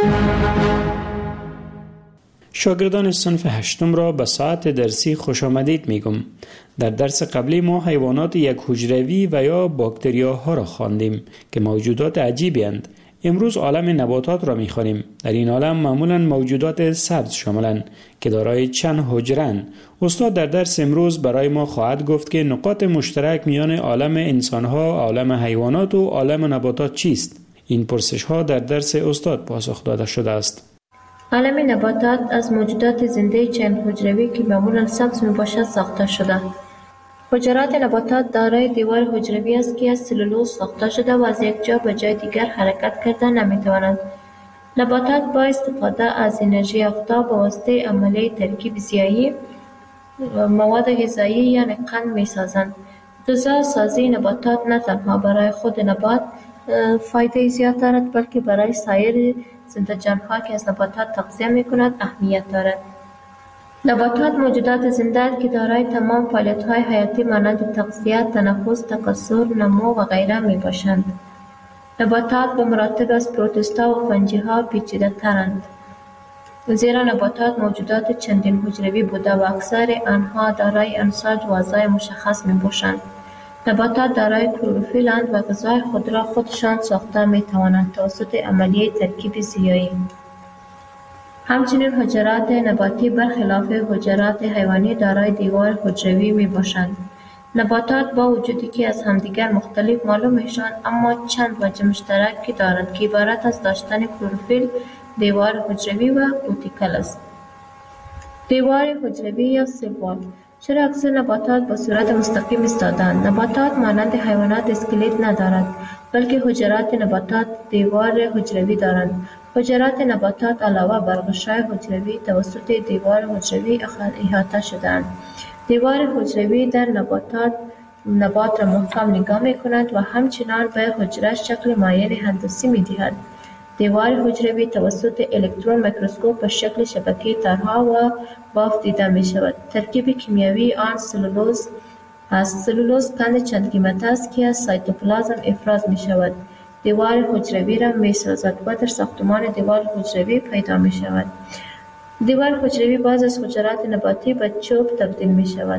شاگردان صنف هشتم را به ساعت درسی خوش آمدید می گم. در درس قبلی ما حیوانات یک حجروی و یا باکتریاها را خواندیم که موجودات عجیبی اند. امروز عالم نباتات را می خوانیم. در این عالم معمولا موجودات سبز شاملند که دارای چند حجره‌اند. استاد در درس امروز برای ما خواهد گفت که نقاط مشترک میان عالم انسانها، عالم حیوانات و عالم نباتات چیست؟ این پرسش ها در درس استاد پاسخ داده شده است. عالم نباتات از موجودات زنده چند حجروی که معمولا سبز می باشد ساخته شده. حجرات نباتات دارای دیوار حجروی است که از سلولوز ساخته شده و از یک جا به جای دیگر حرکت کرده نمی توانند. نباتات با استفاده از انرژی آفتاب به واسطه عملیه ترکیب زیایی مواد غذایی یعنی قند می سازند. غذا سازی نباتات نه تنها برای خود نبات فایده زیاد دارد بلکه برای سایر زنده جانها که از نباتات تغذیه می کند اهمیت دارد. نباتات موجودات زنده که دارای تمام فعالیت‌های حیاتی مانند تغذیه، تنفس، تکثر، نمو و غیره می باشند. نباتات به مراتب از پروتوستا و فنجی‌ها پیچیده‌ترند. زیرا نباتات موجودات چندین حجروی بوده و اکثر آنها دارای انساج و اعضای مشخص می باشند. نباتات دارای کلروفیل اند و غذای خود را خودشان ساخته می توانند توسط عملیه ترکیب زیایی. همچنین حجرات نباتی برخلاف حجرات حیوانی دارای دیوار حجروی می باشند. نباتات با وجودی که از همدیگر مختلف معلوم میشوند اما چند وجه مشترکی دارند که عبارت از داشتن کلروفیل، دیوار حجروی و کوتیکل است. دیوار حجروی یا سل وال چرا اکثر نباتات به صورت مستقیم ایستادند. نباتات مانند حیوانات اسکلت ندارد، بلکه حجرات نباتات دیوار حجروی دارند. حجرات نباتات علاوه بر غشای حجروی توسط دیوار حجروی احاطه شده‌اند. دیوار حجروی در نباتات نبات را محکم نگاه می کند و همچنان به حجره شکل معین هندسی می دهد. دیوار حجروی توسط الکترون میکروسکوپ به شکل شبکه تارها و بافت دیده می شود. ترکیب کیمیایی آن سلولوز است. سلولوز قند چند قیمت است که از سایتوپلازم افراز می شود. دیوار حجروی را می سازد و در ساختمان دیوار حجروی پیدا می شود. دیوار حجروی باز از حجرات نباتی به چوب تبدیل می شود.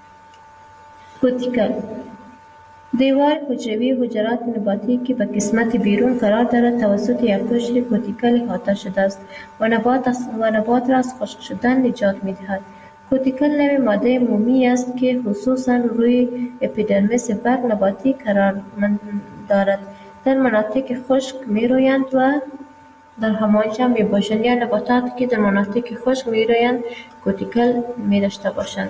کوتیکل دیوار حجروی حجرات نباتی که به قسمت بیرون قرار دارد توسط یک قشر کوتیکل احاطه شده است و نبات و نبات را از خشک شدن نجات می دهد. کوتیکل نوع ماده مومی است که خصوصا روی اپیدرمیس برگ نباتی قرار دارد. در مناطق خشک می رویند و در همانجا می باشند، یا نباتاتی که در مناطق خشک می رویند کوتیکل می داشته باشند.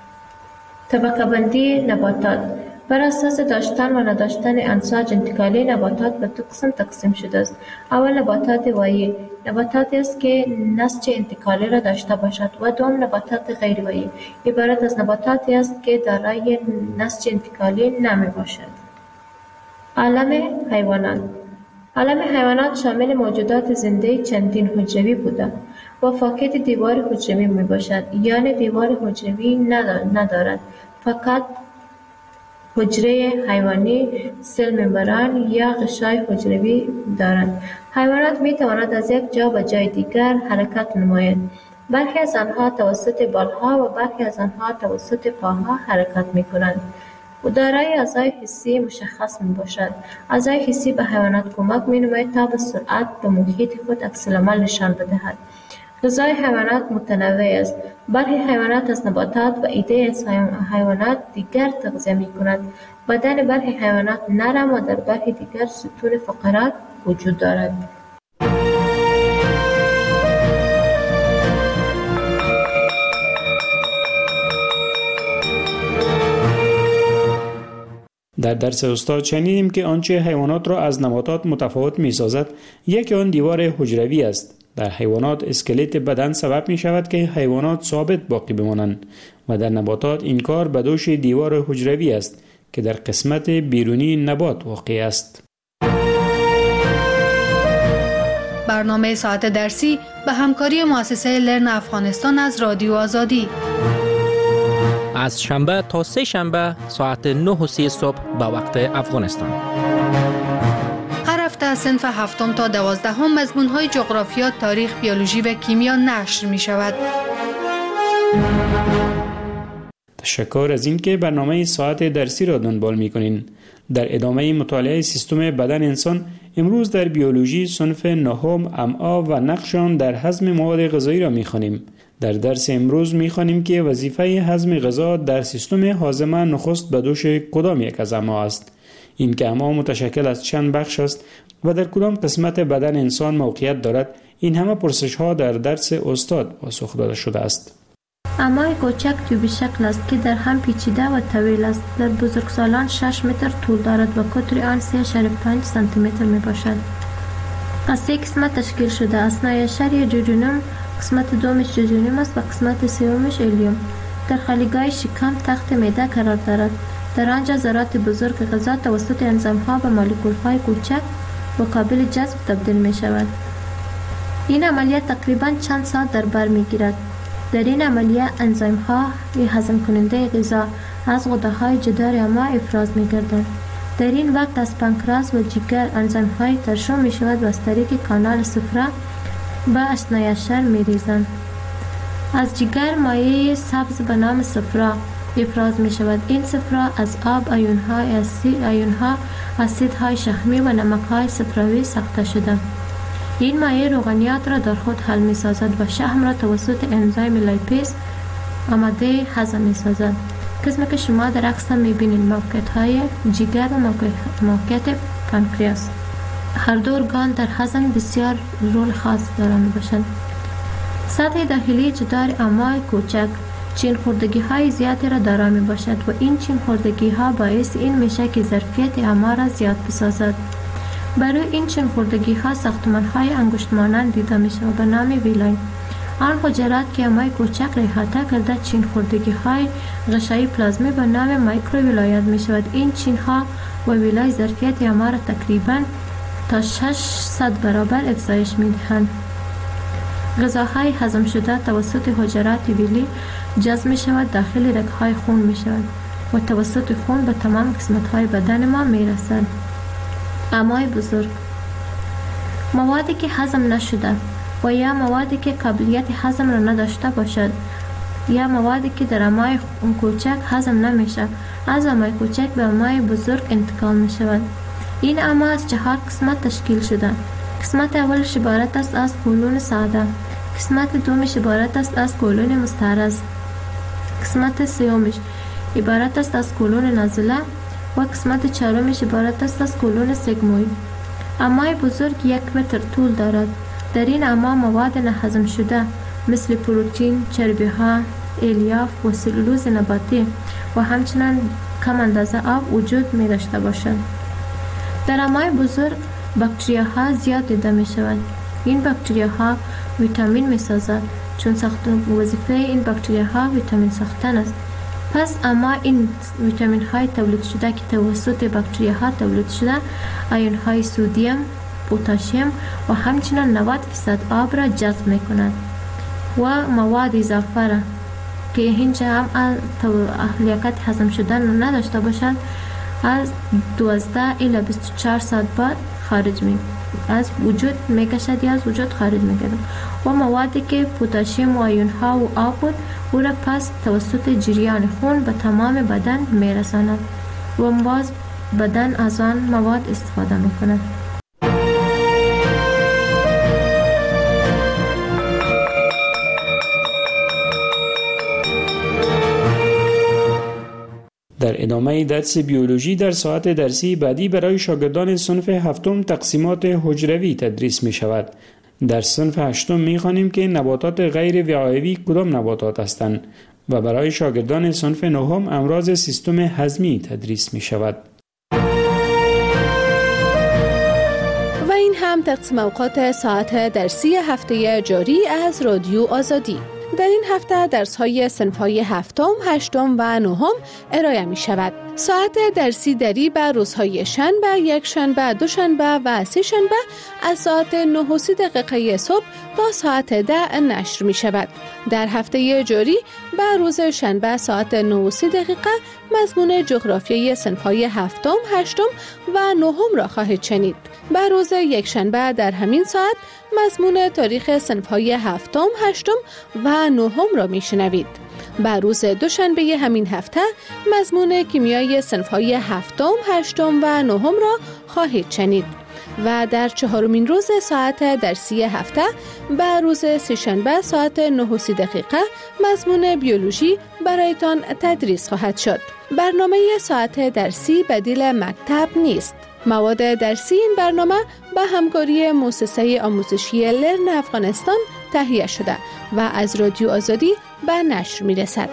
طبقه بندی نباتات بر اساس داشتن و نداشتن انساج انتقالی نباتات به دو قسم تقسیم شده است. اول نباتات وایی، نباتاتی است که نسج انتقالی را داشته باشد و دوم نباتات غیر وایی، عبارت از نباتاتی است که دارای نسج انتقالی نمی باشد. عالم حیوانات عالم حیوانات شامل موجودات زنده چندین حجروی بوده و فاقد دیوار حجروی می باشد، یعنی دیوار حجروی ندارد، فقط حجره حیوانی، سل ممبران یا غشای حجروی دارند. حیوانات می توانند از یک جا به جای دیگر حرکت نمایند. برخی از آنها توسط بالها و برخی از آنها توسط پاها حرکت می کنند و دارای اعضای حسی مشخص می باشد. اعضای حسی به حیوانات کمک می نماید تا به سرعت به محیط خود عکس‌العمل نشان بدهد. غذای حیوانات متنوع است. برخی حیوانات از نباتات و عده از حیوانات دیگر تغذیه می کنند. بدن برخی حیوانات نرم و در برخی دیگر ستون فقرات وجود دارد. در درس استاد شنیدیم که آنچه حیوانات را از نباتات متفاوت می سازد یکی آن دیوار حجروی است. در حیوانات اسکلت بدن سبب می شود که حیوانات ثابت باقی بمانند و در نباتات این کار به دوش دیوار حجروی است که در قسمت بیرونی نبات واقع است. برنامه ساعت درسی به همکاری مؤسسه لرن افغانستان از رادیو آزادی. از شنبه تا سه شنبه ساعت نه و سی صبح به وقت افغانستان. هر هفته از صنف هفتم تا دوازدهم مضمون‌های جغرافیا، تاریخ، بیولوژی و کیمیا نشر می شود. تشکر از اینکه برنامه ساعت درسی را دنبال می کنین. در ادامه مطالعه سیستم بدن انسان، امروز در بیولوژی صنف نهم، امعا و نقش آن در هضم مواد غذایی را می خوانیم. در درس امروز می خوانیم که وظیفه هضم غذا در سیستم هاضمه نخست به دوش کدام یک از امعا است. این که امعا متشکل از چند بخش است و در کدام قسمت بدن انسان موقعیت دارد، این همه پرسش ها در درس استاد پاسخ داده شده است. امعای کوچک تیوبی شکل است که در هم پیچیده و طویل است. در بزرگسالان شش متر طول دارد و قطر آن سه اشاریه پنج سانتی متر می باشد. از سه قسمت تشکیل شده است. نایشری جوجونم، قسمت دومش جوجونیم است و قسمت سومش الیوم. در خالیگاه شکم تخت معده قرار دارد. در آنجا ذرات بزرگ غذا توسط انزیم‌ها به مولکول‌های کوچک و قابل جذب تبدیل می شود. این عملیات تقریباً چند ساعت در بر می گیرد. در این عملیه انزیم‌ها هضم کننده غذا از غده‌های جدار امعا افراز می گردند. در این وقت از پانکراس و جگر انزیم‌های ترشح می شود و از طریق کانال صفرا به اثنی‌عشر می ریزند. از جگر مایع سبز به نام صفرا افراز می شود. این صفرا از آب، آیون‌های اسید، آیون‌ها، اسیدهای شحمی و نمک‌های صفراوی ساخته شده. این مایع روغنیات را در خود حل می سازد و شحم را توسط انزیم لایپیز آماده هضم می سازد. قسمی که شما در عکس می بینید موقعیت های جگر و موقعیت پانکریاس. هر دو ارگان در هضم بسیار رول خاص دارند می باشند. سطح داخلی جدار امعای کوچک چین خوردگی های زیادی را دارا می باشد و این چین خوردگی ها باعث این میشه که ظرفیت اما را زیاد بسازد. برای این چین خوردگی ها ساختمان های انگشت مانند دیده می شود به نام ویلای. آن حجرات که امای کوچک را احاطه کرده چین خوردگی های غشایی پلازمی به نام مایکرو ولایت می شود. این چین ها و ویلای ظرفیت اما را تقریبا تا ششصد برابر افزایش می دهند. غذاهای هضم شده توسط حجرات ویلی جذب می شود داخل رگ‌های خون می شود و توسط خون به تمام قسمت‌های بدن ما می رسد. امای بزرگ موادی که هضم نشده و یا موادی که قابلیت هضم را نداشته باشد یا موادی که در امای کوچک هضم نمیشه از امای کوچک به امای بزرگ انتقال می شود. این اما از چهار قسمت تشکیل شده. قسمت اولش عبارت است از کولون ساده، قسمت دومش عبارت است از کولون مستعرض، قسمت سومش عبارت است از کولون نازله و قسمت چهارمش عبارت است از کولون سگموید. امای بزرگ یک متر طول دارد. در این اما مواد نهضم شده مثل پروتئین، چربی ها، الیاف و سلولوز نباتی و همچنین کم اندازه آب وجود می داشته باشد. در امای بزرگ باکتریاها زیاد دیده می شود. این باکتریاها ویتامین می سازد چون ساخت وظیفه این باکتریاها ویتامین ساختن است. پس اما این ویتامین های تولید شده که توسط باکتریاها تولید شده آیون های سودیم، پتاسیم و همچنین نود درصد آب را جذب می کند و مواد اضافه را که هیچ هم اهلیت هضم شدن نداشته باشد از دوازده الی بیست و چهار ساعت بعد خارج می از وجود می کشد یا از وجود خارج می کند و موادی که پتاسیم و آیون ها و آب بود او را پس توسط جریان خون به تمام بدن می رساند و باز بدن از آن مواد استفاده می کند. در ادامه درس بیولوژی در ساعت درسی بعدی برای شاگردان صنف هفتم تقسیمات حجروی تدریس می شود. در صنف هشتم می خوانیم که نباتات غیر وعایی کدام نباتات هستند و برای شاگردان صنف نهم امراض سیستم هضمی تدریس می شود. و این هم تقسیم اوقات ساعت درسی هفته جاری از رادیو آزادی. در این هفته درس‌های صنف‌های هفتم، هشتم و نهم ارائه می شود. ساعت درسی دری بر روزهای شنبه، یک شنبه، دو شنبه و سه شنبه از ساعت نه و سی دقیقه صبح تا ساعت ده نشر می شود. در هفته جاری بر روز شنبه ساعت نه و سی دقیقه مضمون جغرافیای صنف‌های هفتم، هشتم و نهم را خواهید شنید. بر روز یک شنبه در همین ساعت مضمون تاریخ صنف‌های هفتم، هشتم و نهم را میشنوید. بر روز دوشنبه همین هفته مضمون کیمیای صنف‌های هفتم، هشتم و نهم را خواهید شنید. و در چهارمین روز ساعت درسی هفته بر روز سه‌شنبه ساعت نه و سی دقیقه مضمون بیولوژی برایتان تدریس خواهد شد. برنامه ساعت درسی بدیل مکتب نیست. مواد درسی این برنامه به همکاری مؤسسه آموزشی لرن افغانستان تهیه شده و از رادیو آزادی به نشر می رسد.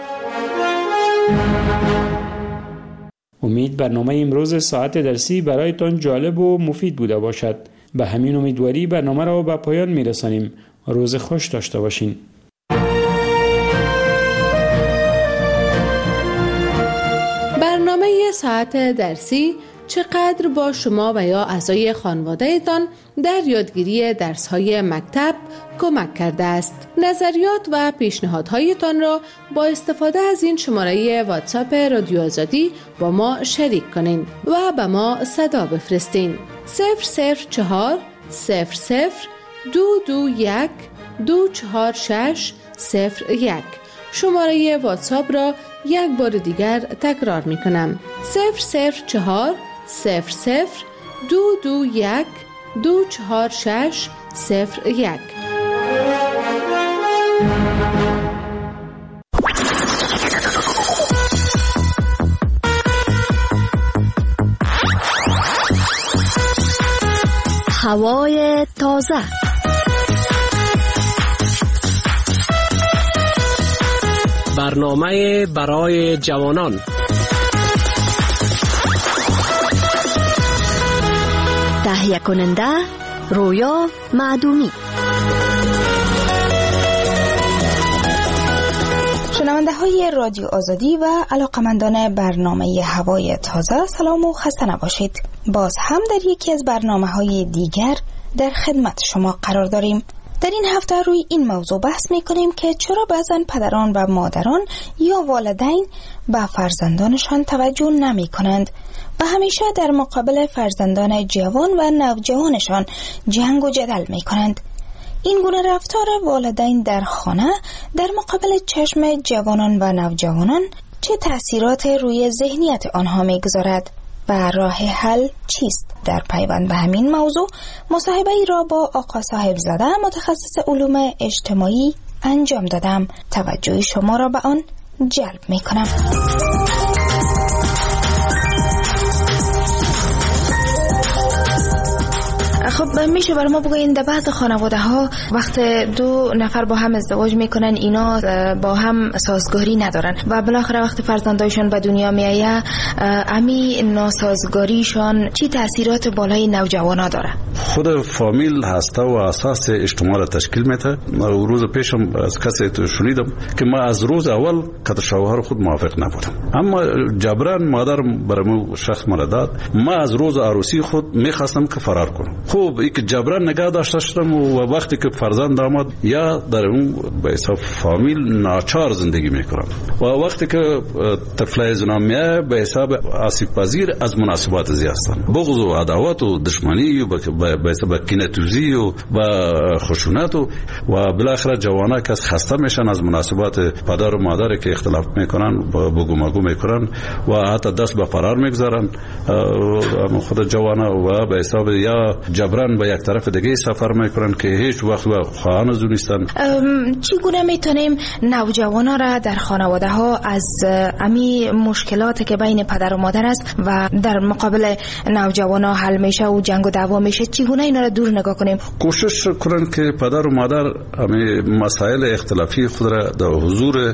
امید برنامه امروز ساعت درسی برایتان جالب و مفید بوده باشد. به همین امیدواری برنامه را به پایان می رسانیم. روز خوش داشته باشین. برنامه ساعت درسی چقدر با شما و یا اعضای خانواده‌تان در یادگیری درس‌های مکتب کمک کرده است. نظریات و پیشنهادهایتان را با استفاده از این شماره واتساپ رادیو آزادی با ما شریک کنین و به ما صدا بفرستین. صفر صفر چهار صفر صفر دو دو یک دو چهار شش صفر یک. شماره واتساپ را یک بار دیگر تکرار می کنم. صفر صفر چهار صفر صفر دو دو یک دو چهار شش صفر یک. هوای تازه. برنامه برای جوانان. تهیه کننده رویا معدومی. شنونده های رادیو آزادی و علاقمندان برنامه هوای تازه، سلام و خسته نباشید. باز هم در یکی از برنامه های دیگر در خدمت شما قرار داریم. در این هفته روی این موضوع بحث می کنیم که چرا بعضن پدران و مادران یا والدین به فرزندانشان توجه نمی کنند و همیشه در مقابل فرزندان جوان و نوجوانشان جنگ و جدل می کنند. این گونه رفتار والدین در خانه در مقابل چشم جوانان و نوجوانان چه تأثیرات روی ذهنیت آنها می‌گذارد و راه حل چیست؟ در پیوند به همین موضوع مصاحبه ای را با آقا صاحب زاده متخصص علوم اجتماعی انجام دادم. توجه شما را به آن جلب می‌کنم. خب میشه برای ما بگوین در بعض خانواده ها وقت دو نفر با هم ازدواج میکنن اینا با هم سازگاری ندارن و بالاخره وقت فرزندایشون به دنیا میایه امی ناسازگاریشون چی تاثیرات بالای نوجوانا داره؟ خود فامیل هسته و اساس اجتماع را تشکیل میده. روز پیشم از کسی تو شنیدم که ما از روز اول که شوهر خود موافق نبودم، اما جبران مادر برام شخص مرا داد. ما از روز عروسی خود میخواستم که فرار کنم. خوب این که جبران نگاه داشته شدم و وقتی که فرزند آمد یا در اون به حساب فامیل ناچار زندگی میکنم و وقتی که طفل زنان میاد به حساب آسیب پذیر از مناسبات زیاد هستند. بغض و عداوت و دشمنی و به حساب کینه‌توزی و خشونت و بالاخره جوانا که خسته میشن از مناسبات پدر و مادر که اختلاف میکنن بگو مگو میکنن و حتی دست به فرار میگذارن خود جوانا و به حساب یا جبران به یک طرف دیگه سفر میکنن که هیچ وقت و خواهان از نیستن. چگونه میتونیم نوجوانا را در خانواده ها از امی مشکلاتی که بین پدر و مادر است و در مقابل نوجوانا حل میشه و جنگ و دعوا میشه چگونه اینا را دور نگاه کنیم؟ کوشش کنن که پدر و مادر امی مسائل اختلافی خود را در حضور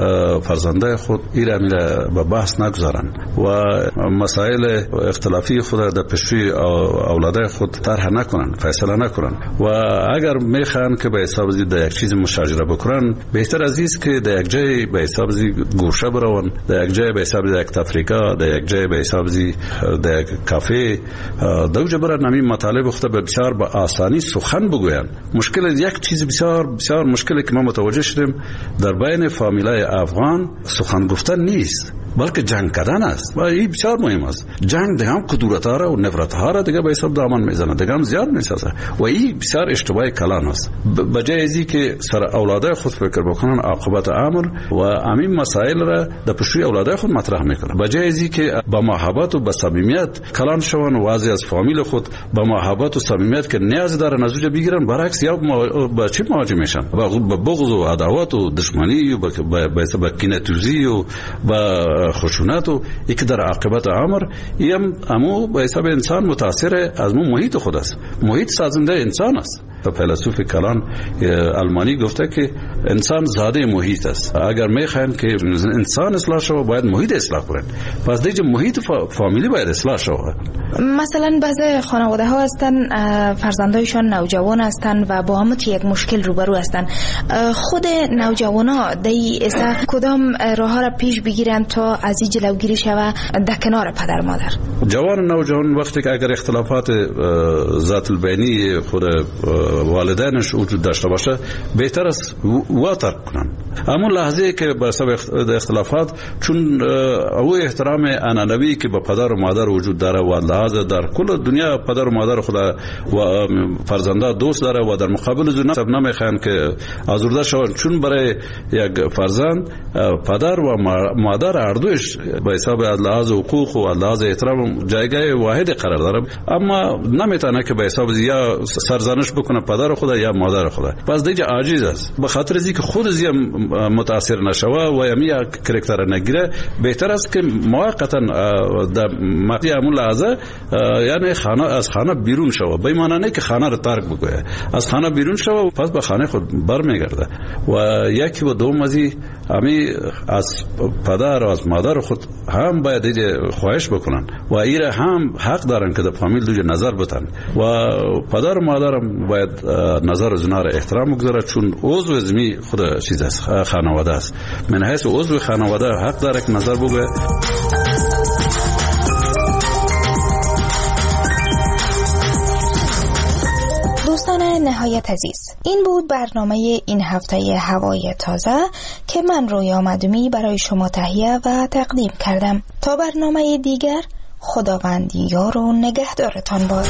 فرزنده خود ایره میره به بحث نگذارن و مسائل اختلافی خود را در پیشروی اولاده خود طرح نکنن، فیصله نکنن و اگر میخوان که به حساب زی در یک چیز مشاجره بکنن بهتر از است که در یک جای به حساب زی گوشه برون، در یک جای به حساب زی یک تفریقه، در یک جای به حساب زی در یک کافه دوجه برن همین مطالب خود به بسیار با آسانی سخن بگوین. مشکل یک چیز بسیار بسیار مشکلی که ما متوجه شدیم در بین فامیلای افغان سخن گفتن نیست بلکه جنگ کردن است و این بسیار مهم است. جنگ دیگه هم کدورت ها را و نفرت ها را دیگه به حساب دامن میزنه، دیگه هم زیاد میسازه و این بسیار اشتباه کلان است. بجای ازی که سر اولاده خود فکر بکنن عاقبت امر و همین مسائل را در پیشروی اولاده خود مطرح میکنن، بجای ازی که با محبت و با صمیمیت کلان شون و واضح از فامیل خود با محبت و صمیمیت که نیاز داره نتیجه بگیرن، برعکس یا با چی مواجه میشن؟ با بغض و عداوت و دشمنی و با کینه‌توزی و با خشونت و یک در عاقبت امر ایم امو به حساب انسان متاثر از مو محیط خود است. محیط سازنده انسان است. فیلسوف کلان آلمانی گفته که انسان زاده محیط است. اگر میخواین که انسان اصلاح شود باید محیط اصلاح کنن. پس دیگه محیط فامیلی باید اصلاح شود. مثلا بعضی خانواده ها هستن فرزندایشان نوجوان هستن و با هم یک مشکل روبرو هستن. خود نوجوانا دی اسا کدام راه ها را پیش بگیرن تا از این جلوگیری شود در کنار پدر مادر؟ جوان نوجوان وقتی که اگر اختلافات ذات البینی خود والدینش وجود داشته باشه بهتر است وا ترک کنن. اما لحظه که به سبب اختلافات چون او احترام انانوی که به پدر و مادر وجود داره و لحاظ در کل دنیا پدر و مادر خدا و فرزنده دوست داره و در مقابل زن سب نمیخوان که آزرده شون، چون برای یک فرزند پدر و مادر هر دوش به حساب لحاظ حقوق و لحاظ احترام جایگاه واحد قرار داره، اما نمیتونه که به حساب یا سرزنش بکنه پدر خدا یا مادر خدا. پس دیگه عاجز است. به خاطر اینکه خود زی متاثر نشوه و یمی کرکتر نگیره بهتر است که موقتا در مقطع همون لحظه یعنی خانه از خانه بیرون شوه، به معنی نه که خانه رو ترک بکنه، از خانه بیرون شوه و پس به خانه خود برمیگرده و یکی و دوم ازی امی از پدر و از مادر خود هم باید ایجا خواهش بکنن و ایره هم حق دارن که در فامیل دوجه نظر بتن و پدر و مادر باید نظر از اونا را احترام بگذاره، چون عضو ازمی خود چیز است، خانواده است. من حیث عضو خانواده حق داره که نظر بگه. دوستان نهایت عزیز، این بود برنامه این هفته هوای تازه که من رویا مدومی برای شما تهیه و تقدیم کردم. تا برنامه دیگر، خداوند یار و نگهدارتان باد.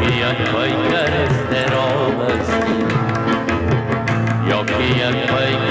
یک پای